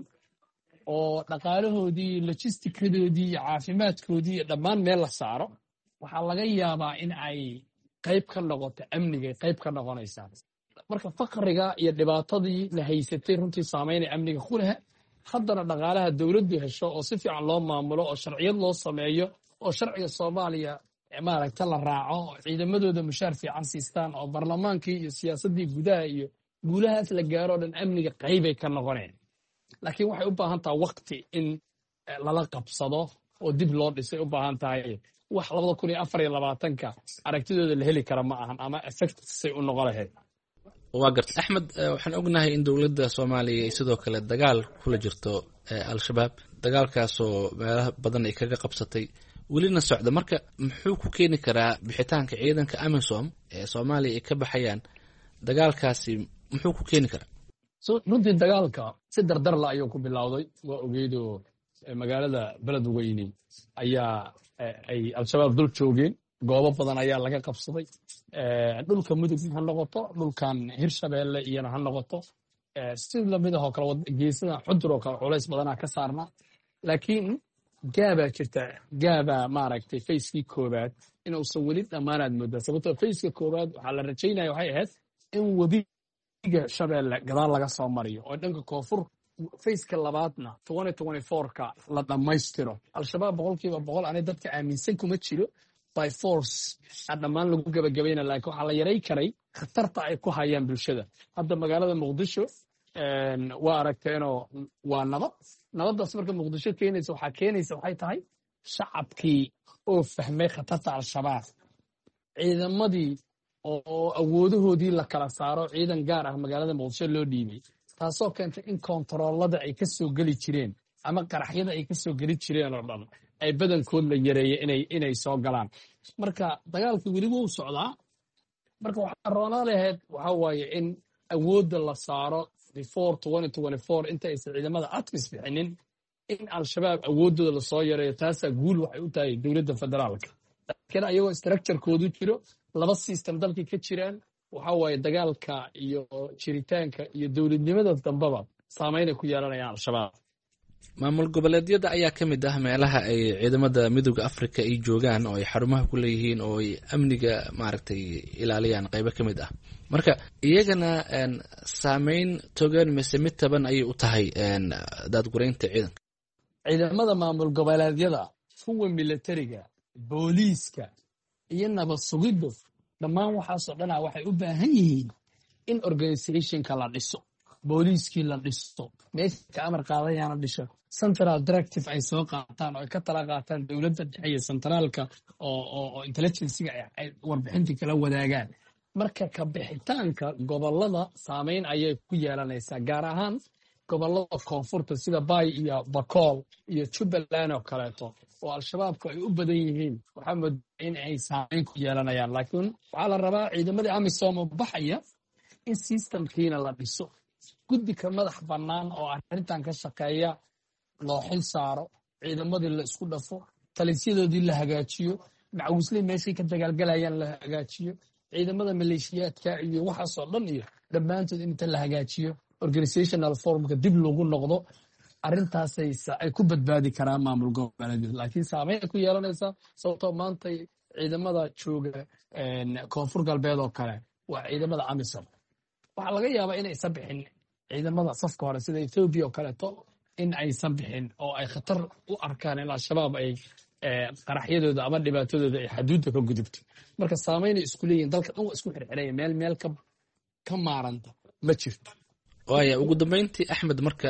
oo dhaqaalahoodii, logistikadoodii iyo caafimaadkoodii iyo dhammaan meel la saaro, waxaa laga yaabaa in ay qayb ka noqoto amnigay qayb ka noqonaysaa. marka fakriga iyo dhibaatadii la haysatay runtii saameynay amniga ku leh. haddana dhaqaalaha dowladdu hesho oo si fiican loo maamulo oo sharciyad loo sameeyo oo sharciga Soomaaliya maaragta la raaco, ciidamadooda mushaar fiican siistaan, oo barlamaankii iyo siyaasaddii gudaha iyo guulahaas la gaaro dhan amniga qaybay ka noqoneen. laakiin waxay u baahan tahay waqti in lala qabsado oo dib loo dhisay u baahan tahay. wax 2024 aragtidooda la heli kara ma ahan ama effectsay u noqon lahayd. waa garta axmed, waxaan ognahay in dowladda Soomaaliya ay sidoo kale dagaal kula jirto al-shabaab, dagaalkaasoo meelaha badan ay kaga qabsatay welina socda. marka muxuu ku keeni karaa bixitaanka ciidanka amisom ee Soomaaliya ay ka baxayaan? dagaalkaasi muxuu ku keeni karaa? runtii dagaalka si dardarla ayuu ku bilowday. waa ogeydoo magaalada beledweyne ayaa ay al-shabaab dul joogeen, goobo badan ayaa laga qabsaday. dhulka mudug ha noqoto, dhulkan hirshabeelle iyana ha noqoto, si lamid ahoo kale geesada xudur oo kale culays badanaa ka saarnaa. laakiin gaabaa jirta, gaabaa maaragtay fayskii koowaad inuusan weli dhammaanaad moodaa. sababtoo fayska koowaad waxaa la rajaynaya waxay ahayd in webiga shabeelle gadaal laga soo mariyo oo dhanka koonfur. fayska labaadna 2024ka la dhammaystiro. al-shabaab 100% anay dadka aaminsan kuma jiro by force dhammaan lagu gabagabayna, laakiin waxaa la yaray karay khatarta ay ku hayaan bulshada. hadda magaalada muqdisho waa aragteenoo waa nabad. nabaddaas marka muqdisho keenaysa waxay tahay shacabkii oo fahmay khatarta al-shabaab, ciidamadii oo awoodahoodii la kala saaro ciidan gaar ah magaalada muqdisho loo dhiibay, taasoo keentay in koontaroolada ay ka soo geli jireen ama qaraxyada ay ka soo geli jireen oo dhan ay badankood la yareeyey inay soo galaan. marka dagaalka weli wuu socdaa. marka waxaa roonaa lahayd waxaa waaye in awoodda la saaro before 2024 inta aysan ciidamada ATMIS bixinin, in al-shabaab awooddooda lasoo yareeyo. taasaa guul waxay u tahay dowladda federaalka. laakiin ayagoo structurekoodu jiro, laba system dalkii ka jiraan, waxaa waaye dagaalka iyo jiritaanka iyo dowladnimada dambaba saameynay ku yeelanayaan al-shabaab. maamul goboleedyada ayaa ka mid ah meelaha ay ciidamada midooda afrika ay joogaan oo ay xarumaha ku leeyihiin oo ay amniga maaragtay ilaaliyaan qaybo ka mid ah. marka iyagana saameyn togan mise mid taban ayay u tahay daadgureynta ciidanka. ciidamada maamul goboleedyada, kuwa militariga, booliiska iyo nabad sugiddu, dhammaan waxaasoo dhanaa waxay u baahan yihiin in organizationka la dhiso, booliiskii la dhisto, meesha ka amar qaadayana dhisho, central directive ay soo qaataan oo ay ka tala qaataan dowladda dhexe iyo centraalka oo intelligencega ay warbixintii kala wadaagaan. marka ka bixitaanka gobolada saameyn ayay ku yeelanaysaa, gaar ahaan gobolada koonfurta sida Bay iyo Bakool iyo Jubbaland oo kaleeto oo al-shabaabku ay u badan yihiin. waxaa moodaa in ay saameyn ku yeelanayaan, laakiin waxaa la rabaa ciidamadii AMISOM oo baxaya in systemkiina la dhiso, guddi ka madax bannaan oo arrintan ka shaqeeya loo xil saaro, ciidamadii la isku dhafo, talisyadoodii la hagaajiyo, macawisley meeshay ka dagaalgalayaan la hagaajiyo, ciidamada maleeshiyaadka iyo waxaasoo dhan iyo dhammaantood inta la hagaajiyo, organizational formka dib loogu noqdo. arrintaasay ay ku badbaadi karaan maamul goboleedyada. laakiin saameyn ku yeelanaysaa sababtoo maanta ciidamada jooga koonfur galbeed oo kale waa ciidamada AMISOM. waxaa laga yaabaa inaysan bixin ciidamada safka hore sida Ethiopia oo kaleeto, in aysan bixin oo ay khatar u arkaan in al-shabaab ay qaraxyadooda ama dhibaatadooda ay xaduudda ka gudubto. marka saameynay isku leeyihin, dalka dhan waa isku xirxiraya, meel ka maaranta ma jirto. waaya ugu dambeyntii Axmed, marka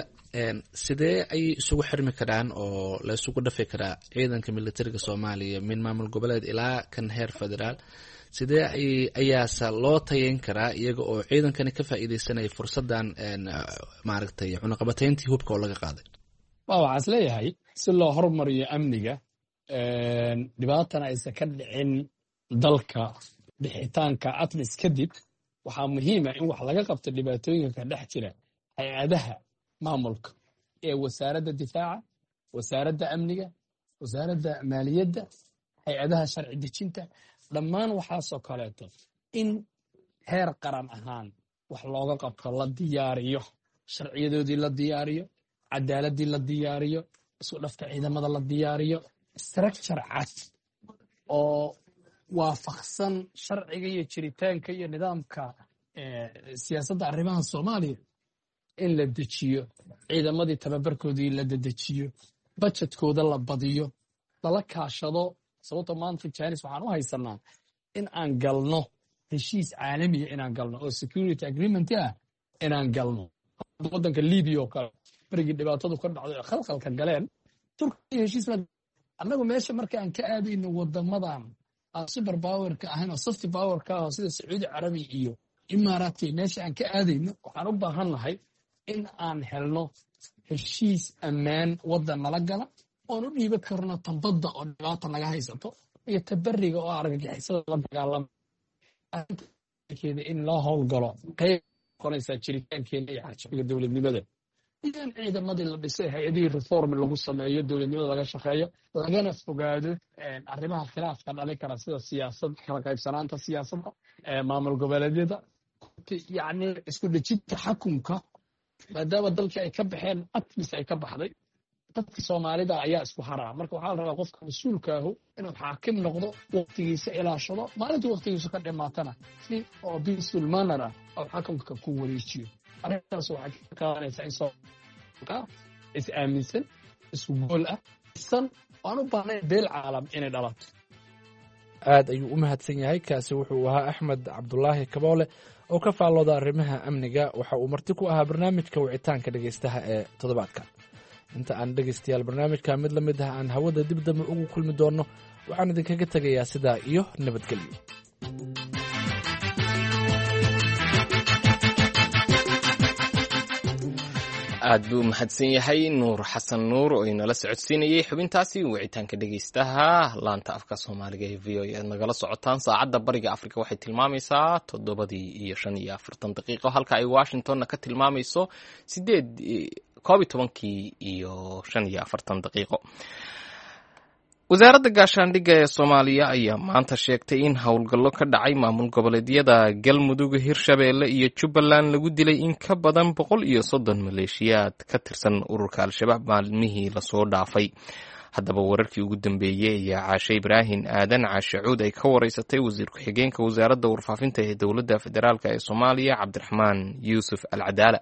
sidee ayay isugu xirmi karaan oo la isugu dhafi karaa ciidanka militariga Soomaaliya min maamul goboleed ilaa kan heer federaal? sidee ayaase loo tayeyn karaa iyaga oo ciidankani ka faa'iideysanaya fursadan maaragtay cunaqabatayntii hubka oo laga qaaday? waxaan is leeyahay si loo horumariyo amniga, dhibaatana aysan ka dhicin dalka bixitaanka ATMIS kadib, waxaa muhiima in wax laga qabto dhibaatooyinka ka dhex jira hay-adaha maamulka ee wasaaradda difaaca, wasaaradda amniga, wasaaradda maaliyadda, hay-adaha sharci dejinta. dhammaan waxaasoo kaleeto in heer qaran ahaan wax looga qabto, la diyaariyo, sharciyadoodii la diyaariyo, cadaaladii la diyaariyo, isku dhafka ciidamada la diyaariyo, structure cad oo waafaqsan sharciga iyo jiritaanka iyo nidaamka siyaasadda arrimaha Soomaaliya in la dejiyo, ciidamadii tababarkoodii la dedejiyo, budgetkooda la badiyo, lala kaashado. sababta maanta Chinese waxaan u haysanaa in aan galno heshiis caalamiya, inaan galno oo security agreement ah inaan galno. waddanka Liibiya oo kale markii dhibaatadu ka dhacday oo khalkhalka galeen, Turkiya heshiis la annagu meesha marka aan ka aadayno wadamadan aan super powerka ahayn oo soft powerka ah sida Sacuudi Carabi iyo Imaaraadka, meesha aan ka aadayno waxaan u baahannahay in aan helno heshiis ammaan waddan nala gala oon u dhiiba karno tambadda oo dhibaata naga haysato iyo tabariga oo argagixisada la dagaalama. in loo howlgalo qayb noqonaysaa jiritaankeena iyo xarjiga dowladnimada. in ciidamadii la dhisay, hay-adihii reform lagu sameeyo, dowladnimada laga shaqeeyo, lagana fogaado arrimaha khilaafka dhali kara sida siyaasad, kala qaybsanaanta siyaasadda, maamul goboleedyada, yacni isku dhejinta xukunka. maadaama dalkii ay ka baxeen, ATMIS ay ka baxday, dadka Soomaalida ayaa isku haraa. marka waxaa la rabaa qofka mas-uulka ahu inuu xaakim noqdo, waqtigiisa ilaashado, maalintii waqtigiisa ka dhimaatana si oo peaceful manner ah oo xukunka ku wareejiyo. arrintaas waxay ka qaadanaysaa in Soomaalida is aaminsan, isku gool ah, san aan u baahnayn beel caalam inay dhalato. aad ayuu u mahadsan yahay. kaasi wuxuu ahaa Axmed Cabdulaahi Kaboole oo ka faallooda arrimaha amniga. waxa uu marti ku ahaa barnaamijka wicitaanka dhegeystaha ee toddobaadkan. inta aan dhegaystayaal barnaamijka mid la mid ah aan hawada dib dambe ugu kulmi doonno waxaan idinkaga tegayaa sidaa iyo nabadgelyo. aad buu mahadsan yahay nuur xasan nuur oo inala socodsiinayay xubintaasi wicitaanka dhegaystaha laanta afka soomaaliga ee v o e aad nagala socotaan. saacadda bariga afrika waxay tilmaamaysaa 7:45 halka ay washingtonna ka tilmaamayso 11:45. wasaaradda gaashaandhigga ee soomaaliya ayaa maanta sheegtay in howlgallo ka dhacay maamul goboleedyada galmudug, hirshabeelle iyo jubbaland lagu dilay in ka badan 130 maleeshiyaad ka tirsan ururka al-shabaab maalmihii lasoo dhaafay. haddaba wararkii ugu dambeeyey ayaa caashe ibraahin aadan caashe cuud ay ka wareysatay wasiir ku-xigeenka wasaaradda warfaafinta ee dowladda federaalk ee soomaaliya cabdiraxmaan yuusuf alcadaala.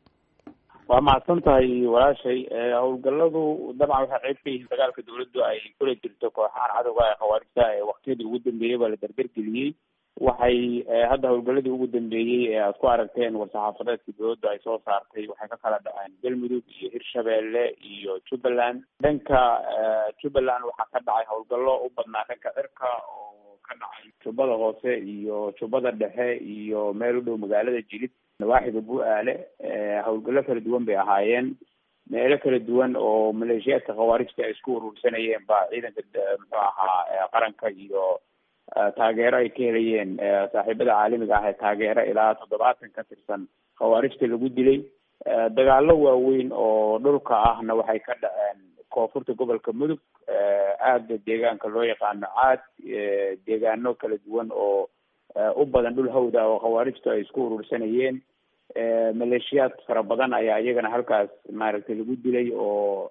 waa mahadsan tahay walaashay. howlgaladu dabcan waxay qayb ka yihiin dagaalka dawladdu ay kula jirto kooxahan cadowga ee khawaarijta ee waktiyadii ugu dambeeyey baa la dardargeliyey. waxay hadda howlgaladii ugu dambeeyey ee aad ku aragteen war-saxaafadeedkii dawladdu ay soo saartay waxay ka kala dhaceen galmudug iyo hirshabeelle iyo jubbaland. dhanka jubbaland waxaa ka dhacay howlgallo u badnaa dhanka cirka oo ka dhacay jubbada hoose iyo jubbada dhexe iyo meel u dhow magaalada jilid nawaaxiga bu-aale. howlgallo kala duwan bay ahaayeen, meelo kala duwan oo maleeshiyaadka khawaarijta ay isku urursanayeen baa ciidanka muxuu ahaa qaranka iyo taageero ay ka helayeen saaxiibada caalamiga ah ee taageero ilaa 70 ka tirsan khawaarijta lagu dilay. dagaalo waaweyn oo dhulka ahna waxay ka dhaceen koonfurta gobolka mudug, aagga deegaanka loo yaqaano caad, deegaano kala duwan oo u badan dhul hawda oo khawaarijtu ay isku urursanayeen. maleeshiyaad fara badan ayaa iyagana halkaas maaragtay lagu dilay oo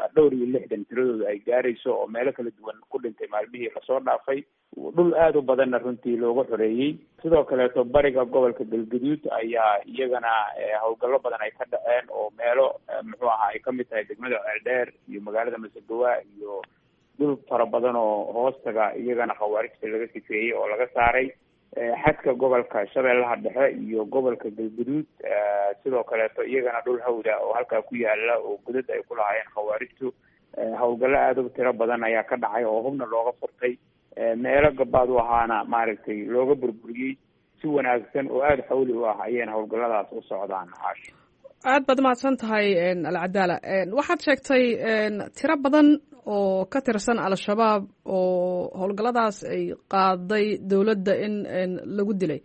60 tiradooda ay gaarayso oo meelo kala duwan ku dhintay maalmihii lasoo dhaafay. dhul aada u badanna runtii looga xoreeyey. sidoo kaleeto bariga gobolka galgaduud ayaa iyagana howlgallo badan ay ka dhaceen oo meelo muxuu ahaa ay kamid tahay degmada ceeldheer iyo magaalada masagawa iyo dhul fara badan oo hoostaga iyagana khawaarijta laga sifeeyey oo laga saaray. xadka gobolka shabeellaha dhexe iyo gobolka galgaduud sidoo kaleeto iyagana dhul hawda oo halkaa ku yaala oo godad ay ku lahaayeen khawaarijtu. howlgallo aada u tiro badan ayaa ka dhacay oo hubna looga furtay. meelo gabaad u ahaana maaragtay looga burburiyey. si wanaagsan oo aada xawli u ah ayayna howlgalladaas u socdaan. caash aad baad mahadsan tahay alcadaala. waxaad sheegtay tiro badan oo ka tirsan al-shabaab oo howlgalladaas ay qaaday dowladda in lagu dilay.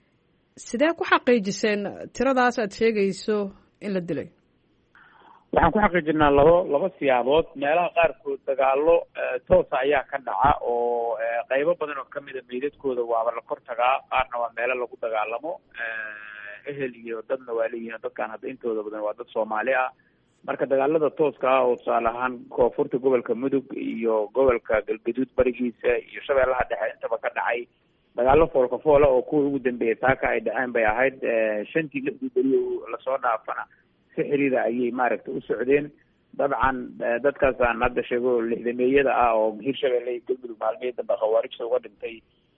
sidee ku xaqiijiseen tiradaas aad sheegayso in la dilay? waxaan ku xaqiijinaa laba siyaabood. meelaha qaarkood dagaalo toosa ayaa ka dhaca oo qaybo badan oo kamida meydadkooda waaba la kor tagaa, qaarna waa meelo lagu dagaalamo. ehel iyo dadna waa leeyihiin. dadkan hadda intooda badan waa dad soomaali ah. marka dagaalada tooska ah oo tusaale ahaan koonfurta gobolka mudug iyo gobolka galgaduud barigiisa iyo shabeellaha dhexe intaba ka dhacay dagaalo foolkafoola oo kuwa ugu dambeeyay taaka ay dhaceen bay ahayd. 5-6 beri lasoo dhaafana si xiriira ayay maaragtay u socdeen. dabcan dadkaasaan hadda sheego 60meeyada ah oo hirshabeelle iyo galmudug maalmihii dambe khawaarijta uga dhintay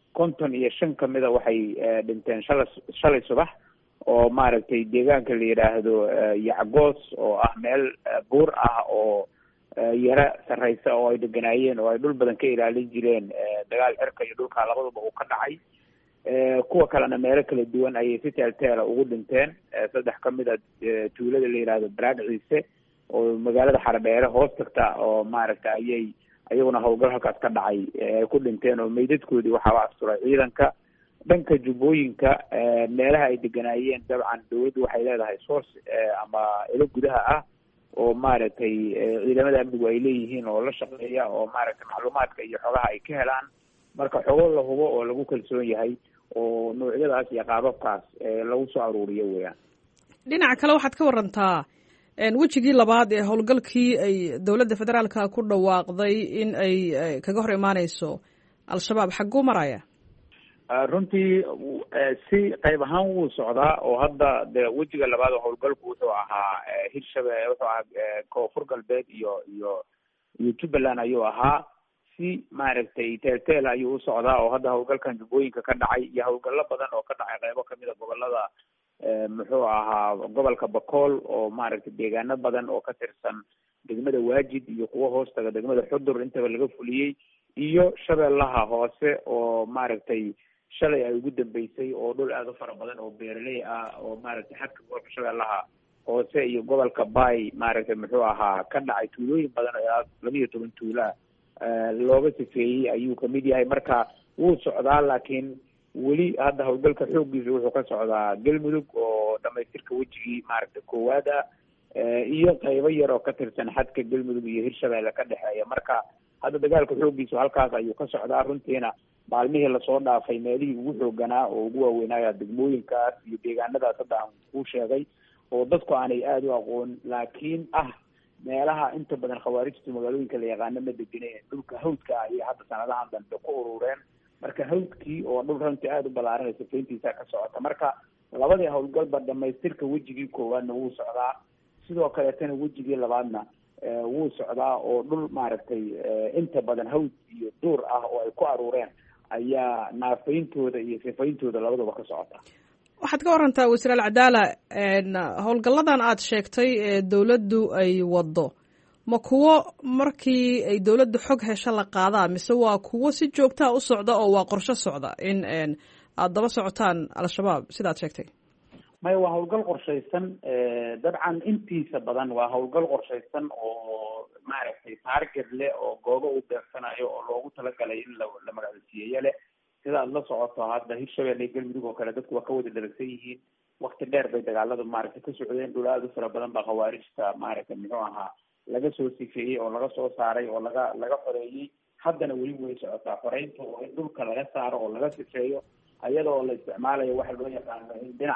55 kamida waxay dhinteen shalay subax oo maaragtay deegaanka la yidhaahdo yacgoos oo ah meel buur ah oo yara sarreysa oo ay deganaayeen oo ay dhul badan ka ilaalin jireen. dagaal cirka iyo dhulka labaduba uu ka dhacay. kuwa kalena meelo kala duwan ayay si teelteela ugu dhinteen. 3 kamida tuulada la yidhaahdo baraag ciise oo magaalada xaradheere hoos tagta oo maaragtay ayay ayaguna howlgal halkaas ka dhacay ku dhinteen oo meydadkoodii waxaaba asturay ciidanka. dhanka jubbooyinka meelaha ay deganaayeen dabcan dawladdu waxay leedahay source ama ilo gudaha ah oo maaragtay ciidamada amnigu ay leeyihiin oo la shaqeeya oo maaragtay macluumaadka iyo xogaha ay ka helaan. marka xogo la hubo oo lagu kalsoon yahay oo noocyadaas iyo qaababkaas lagu soo aruuriyo weeyaan. dhinaca kale waxaad ka warantaa wejigii labaad ee howlgalkii ay dowladda federaalka ku dhawaaqday in ay kaga hor imaaneyso al-shabaab xagguu maraya? runtii si qayb ahaan wuu socdaa oo hadda de wejiga labaad oo howlgalku wuxuu ahaa hirshabelle wuxuu ahaa koonfur galbeed iyo jubbaland ayuu ahaa. si maaragtay teelteel ayuu u socdaa oo hadda howlgalkan jubbooyinka ka dhacay iyo howlgallo badan oo ka dhacay qaybo kamida gobolada muxuu ahaa gobolka bakool oo maaragtay deegaano badan oo ka tirsan degmada waajid iyo kuwo hoostaga degmada xudur intaba laga fuliyey iyo shabeellaha hoose oo maaragtay shalay ay ugu dambeysay oo dhul aada u fara badan oo beeraley ah oo maaragtay xadka gobolka shabeellaha hoose iyo gobolka bay maaragtay muxuu ahaa ka dhacay tuulooyin badan oo 12 tuula looga sifeeyey ayuu kamid yahay. marka wuu socdaa laakiin weli hadda howlgalka xooggiisa wuxuu ka socdaa galmudug oo dhamaystirka wejigii maaragtay koowaad ah iyo qaybo yar oo ka tirsan xadka galmudug iyo hirshabeelle ka dhexeeya. marka hadda dagaalka xooggiisa halkaas ayuu ka socdaa. runtiina maalmihii lasoo dhaafay meelihii ugu xooganaa oo ugu waaweynaya degmooyinkaas iyo deegaanadaas hadda aan kuu sheegay oo dadku aanay aada u aqoon laakiin meelaha inta badan khawaarijtu magaalooyinka la yaqaano ma degeneen dhulka hawdka ah iyo hadda sanadahan dambe ku urureen. marka hawdkii oo dhul runtii aada u balaaranay safayntiisa ka socota. marka labadii howlgalba dhamaystirka wejigii koowaadna wuu socdaa sidoo kaleetana wejigii labaadna wuu socdaa oo dhul maaragtay inta badan hawd iyo duur ah oo ay ku aruureen ayaa naafayntooda iyo sifayntooda labadaba ka socota. waxaad ka warantaa wasiir alcadaala howlgalladan aad sheegtay ee dowladdu ay waddo ma kuwo markii ay dowladdu xog hesho la qaadaa mise waa kuwo si joogtaa u socda oo waa qorshe socda in aad daba socotaan al-shabaab sidaad sheegtay? maya waa howlgal qorshaysan dabcan intiisa badan waa howlgal qorshaysan oo maaragtay taarget leh oo goobo u beegsanayo oo loogu talagalay in la magacsiiyeyo leh. sida aad la socoto hadda hirshabeelle iyo galmudug oo kale dadku waa ka wada dharagsan yihiin. wakti dheer bay dagaaladu maaragtay ka socdeen. dhul aada u fara badan baa khawaarijta maaragtay muxuu ahaa laga soo sifeeyey oo laga soo saaray oo laga xoreeyey. haddana weli way socotaa xoreynta oo in dhulka laga saaro oo laga sifeeyo iyada oo la isticmaalayo waxa loo yaqaano in dhinac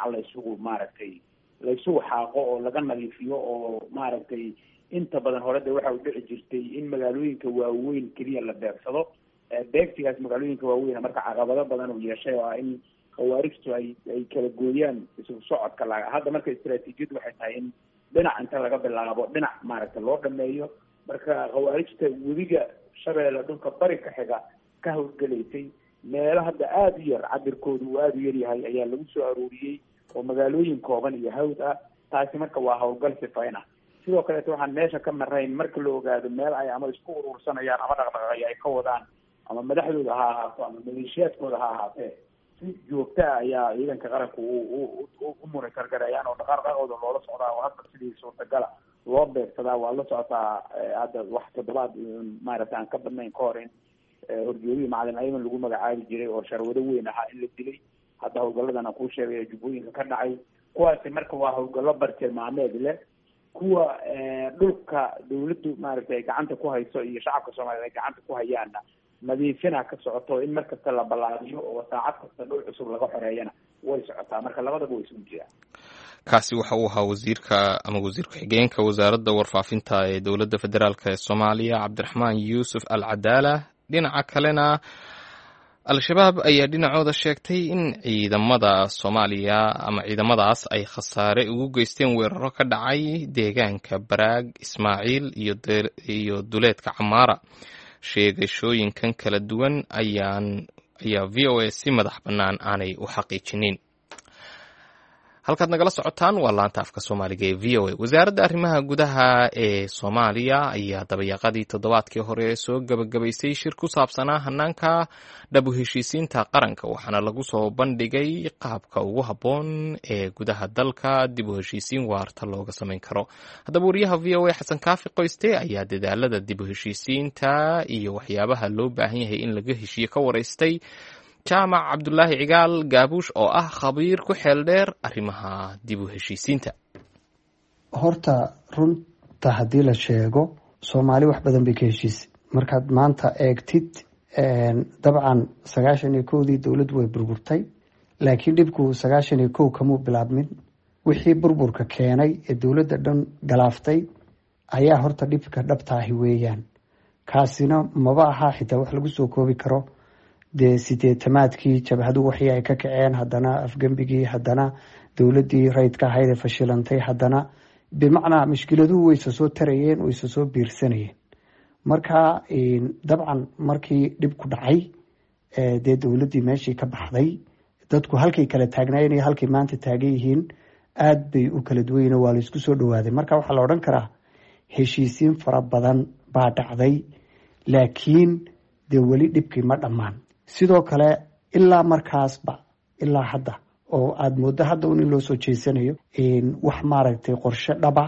laysugu xaaqo oo laga nadiifiyo oo maaragtay inta badan hore de waxa u dhici jirtay in magaalooyinka waaweyn keliya la beegsado. beegsigaas magaalooyinka waaweyn marka caqabado badan uu yeeshay oo ah in khawaarijtu ay kala gooyaan isu socodka. hadda marka istaraatiijiyadu waxay tahay in dhinac inta laga bilaabo dhinac maaragtay loo dhameeyo. marka khawaarijta webiga shabeelle dhulka bari ka xiga ka howlgalaysay meelo hadda aada u yar cabirkoodu uu aada u yaryahay ayaa lagu soo aruuriyey oo magaalooyin kooban iyo hawd ah. taasi marka waa howlgal sifayn ah. sidoo kaleeto waxaan meesha ka marayn marka la ogaado meel ay ama isku urursanayaan ama dhaqdhaqaaqyo ay ka wadaan ama madaxdooda ha ahaato ama maleeshiyaadkooda ha ahaatee si joogta ah ayaa ciidanka qaranku u monitor garayaan oo dhaqaaqooda loola socdaa oo hadda sidii suurtagala loo beegsadaa. waa la socotaa hadda wax toddobaad maaragtay aan ka badnayn ka hor in horjoogihii macalin ayman lagu magacaabi jiray oo sharwado weyn ahaa in la dilay. hadda howlgalladan aan kuu sheegay jubbooyinka ka dhacay kuwaasi marka waa howlgallo bartilmaameed leh. kuwa dhulka dawladdu maaragtay ay gacanta ku hayso iyo shacabka soomaaliyed ay gacanta ku hayaanna nadiifina ka socoto in mar kasta la ballaariyo oo saacad kasta dhul cusub laga xoreeyana way socotaa. marka labadaba way isugu jiraan. kaasi waxa uu ahaa wasiir ku-xigeenka wasaaradda warfaafinta ee dowladda federaalk ee soomaaliya cabdiraxmaan yuusuf alcadaala. dhinaca kalena al-shabaab ayaa dhinacooda sheegtay in ciidamada soomaaliya ama ciidamadaas ay khasaare ugu geysteen weeraro ka dhacay deegaanka baraag ismaaciil iyo duleedka camaara. sheegashooyinkan kala duwan ayaa v o a si madax bannaan aanay u xaqiijinin. halkaad nagala socotaan waa laanta afka soomaaliga ee v o a. wasaaradda arrimaha gudaha ee soomaaliya ayaa dabayaaqadii toddobaadkii hore soo gabagabaysay shir ku saabsanaa hanaanka dhab u heshiisiinta qaranka waxaana lagu soo bandhigay qaabka ugu habboon ee gudaha dalka dib u heshiisiin waarta looga samayn karo. haddaba wariyaha v o a xasan kaafi qoyste ayaa dadaalada dib u heshiisiinta iyo waxyaabaha loo baahan yahay in laga heshiiyo ka waraystay jaamac cabdulaahi cigaal gaabuush oo ah khabiir ku xeel dheer arrimaha dib u heshiisiinta. horta runta haddii la sheego soomaali wax badan bay ka heshiisay. markaad maanta eegtid dabcan 91dii dowladdu way burburtay laakiin dhibku 91 kamuu bilaabmin. wixii burburka keenay ee dowladda dhan galaaftay ayaa horta dhibka dhabtaahi weeyaan. kaasina maba aha xitaa wax lagu soo koobi karo. dee 80aadkii jabhadu waxii ay ka kaceen, haddana afgembigii, haddana dowladdii rayidka ahayd ee fashilantay, haddana bimacnaa mushkiladuhu wayse soo tarayeen, wayse soo biirsanayeen. marka dabcan markii dhibku dhacay dee dowladdii meeshii ka baxday, dadku halkay kala taagnaayeen iyo halkay maanta taagan yihiin aad bay u kala duwayeen, waa la isku soo dhawaaday. marka waxaa la odhan karaa heshiisiin fara badan baa dhacday laakiin dee weli dhibkii ma dhammaan sidoo kale ilaa markaasba ilaa hadda oo aada mooddo hadda un in loo soo jeesanayo wax maaragtay qorshe dhaba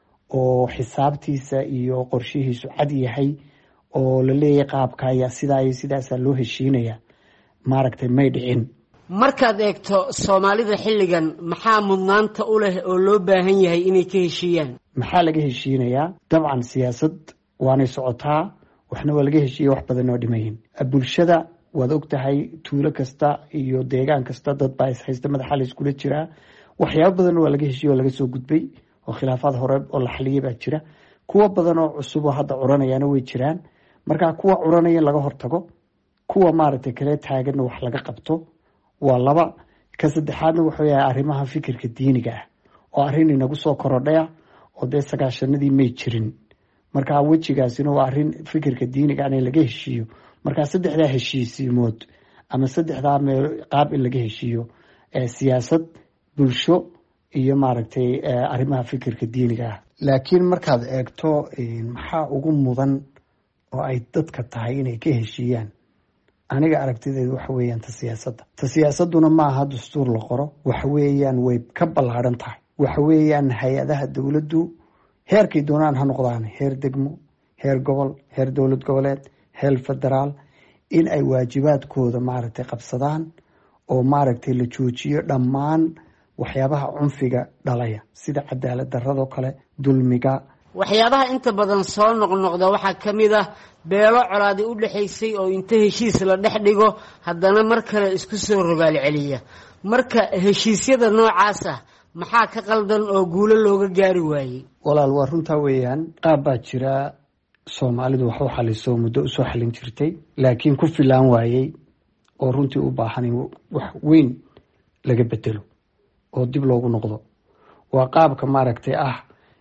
oo xisaabtiisa iyo qorshihiisu cad yahay oo la leeyahay qaabka ayaa sidaa iyo sidaasaa loo heshiinaya maaragtay may dhicin markaad eegto soomaalida xilligan maxaa mudnaanta u leh oo loo baahan yahay inay ka heshiiyaan maxaa laga heshiinayaa dabcan siyaasad waanay socotaa waxna waa laga heshiiya wax badan oo dhimayin bulshada waad og tahay tuulo kasta iyo deegaan kasta dad baa ishaysta madaxa la iskula jiraa waxyaabo badanna waa laga heshiiya oo laga soo gudbay oo khilaafaad hore oo la xaliyay baa jira kuwa badan oo cusub oo hadda curanayaana way jiraan markaa kuwa curanaya in laga hortago kuwa maaragtay kale taaganna wax laga qabto waa laba ka saddexaadna wuxuu yahay arrimaha fikirka diiniga ah oo arrin inagu soo korodhaya oo dee 90-nadii may jirin markaa wejigaasina waa arrin fikirka diiniga in laga heshiiyo markaa saddexdaa heshiisiimood ama saddexdaa meel qaab in laga heshiiyo siyaasad bulsho iyo maaragtay arrimaha fikirka diiniga ah laakiin markaad eegto maxaa ugu mudan oo ay dadka tahay inay ka heshiiyaan aniga aragtideedu waxa weeyaan ta siyaasaduna ma aha dastuur la qoro waxa weeyaan way ka ballaaran tahay waxa weeyaan hay-adaha dowladdu heerkay doonaan ha noqdaan heer degmo heer gobol heer dowlad goboleed heer federaal in ay waajibaadkooda maaragtay qabsadaan oo maaragtay la joojiyo dhammaan waxyaabaha cunfiga dhalaya sida cadaalad darrado kale dulmiga waxyaabaha inta badan soo noqnoqda waxaa ka mid ah beelo colaadi u dhaxaysay oo inta heshiis la dhex dhigo haddana mar kale isku soo rogaal celiya marka heshiisyada noocaas ah maxaa ka qaldan oo guulo looga gaari waayey walaal waa runtaa weeyaan qaab baa jira soomaalidu wax u xaliso muddo usoo xalin jirtay laakiin ku filaan waayey oo runtii u baahan in wax weyn laga bedelo oo dib loogu noqdo waa qaabka maaragtay ah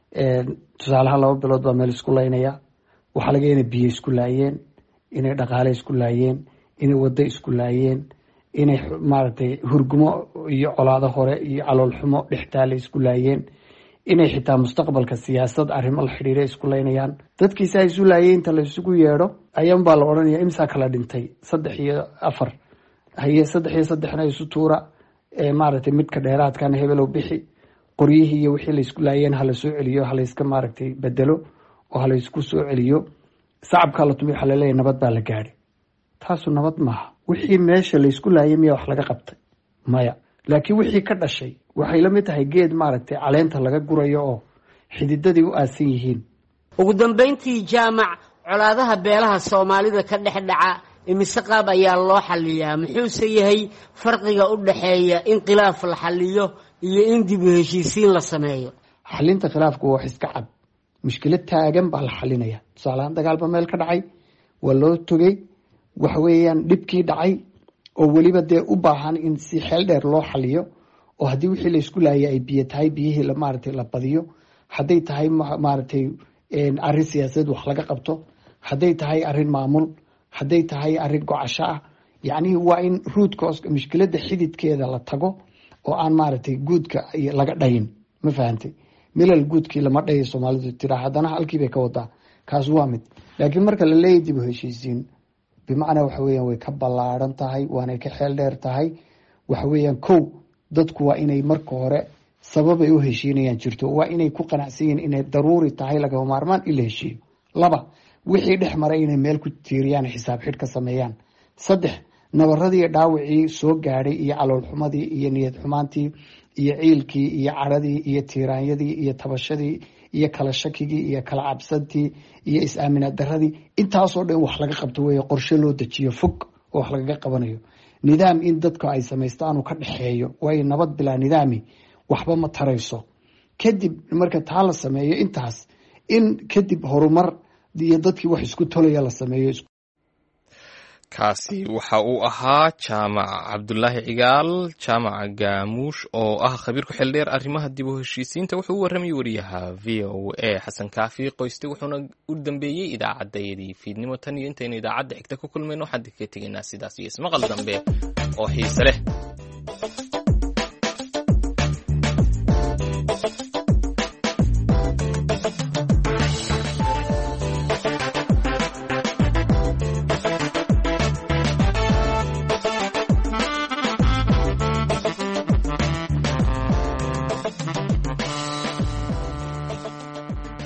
tusaalaha 2 bilood baa meel isku laynaya waxaa laga inay biyo isku laayeen inay dhaqaale isku laayeen inay wado isku laayeen inay maaragtay hurgumo iyo colaado hore iyo calool xumo dhextaale isku laayeen inay xitaa mustaqbalka siyaasad arrimo la xiriira isku laynayaan dadkiisa ay isu laayeen inta la isugu yeedho ayaan baa la odhanaya imsaa kala dhintay 3 iyo 4 haye 3 iyo 3na isu tuura maaragtay midka dheeraadkana hebelow bixi qoryihii iyo wixii la isku laayeen hala soo celiyo hala iska maaragtay bedelo oo hala isku soo celiyo sacabka la tumiyo waxa la leeyahay nabad baa la gaadhay taasu nabad maaha wixii meesha la isku laayay miyaa wax laga qabtay maya laakiin wixii ka dhashay waxay la mid tahay geed maaragtay caleenta laga gurayo oo xididadii u aasan yihiin ugu dambeyntii jaamac colaadaha beelaha soomaalida ka dhex dhaca imise qaab ayaa loo xaliyaa muxuuse yahay farqiga u dhaxeeya in khilaaf la xaliyo iyo in dib u heshiisiin la sameeyo xalinta khilaafku waa wax iska cad mushkilad taagan baa la xalinaya tusaalahaan dagaalba meel ka dhacay waa loo togay waxa weeyaan dhibkii dhacay oo weliba dee u baahan in si xeel dheer loo xaliyo oo haddii wixii la isku laayay ay biyo tahay biyihii maaragtay la badiyo hadday tahay maaragtay arrin siyaasadeed wax laga qabto hadday tahay arrin maamul hadday tahay arrin gocasho ah yacni waa in ruudka mushkiladda xididkeeda la tago oo aan maaragtay guudka laga dhayin ma fahantay milal guudkii lama dhayo soomaalidu tiraa haddana halkii bay ka wadaa kaas waa mid laakiin marka la leeyahay dib u heshiisiin bimacnaa waxa weeyaan way ka ballaaran tahay waanay ka xeel dheer tahay waxa weeyaan kow dadku waa inay marka hore sababay u heshiinayaan jirto waa inay ku qanacsan yihiin inay daruuri tahay lagama maarmaan in la heshiiyo 2 wixii dhex maray inay meel ku tiiriyaan xisaab xidh ka sameeyaan 3 nabaradii dhaawacii soo gaadhay iyo calool xumadii iyo niyad xumaantii iyo ciilkii iyo caradii iyo tiiraanyadii iyo tabashadii iyo kala shakigii iyo kala cabsantii iyo is-aaminaad daradii intaasoo dhan wax laga qabto weeye qorshe loo dejiyo fog oo wax lagaga qabanayo nidaam in dadka ay samaystaan uu ka dhexeeyo waayo nabad bilaa nidaami waxba ma tarayso kadib marka taa la sameeyo intaas in kadib horumar iyo dadkii wax isku tolaya la sameeyo kaasi waxa uu ahaa jaamac cabdulaahi cigaal jaamac gaamuush oo ah khabiir ku xil dheer arrimaha dib u heshiisiinta wuxuu u warramayay wariyaha v o a xasan kaafi qoyste wuxuuna u dambeeyey idaacaddayadii fiidnimo tan iyo intaynu idaacadda xigta ku kulmayno waxaan ka tegaynaa sidaas iyo ismaqal dambe oo xiise leh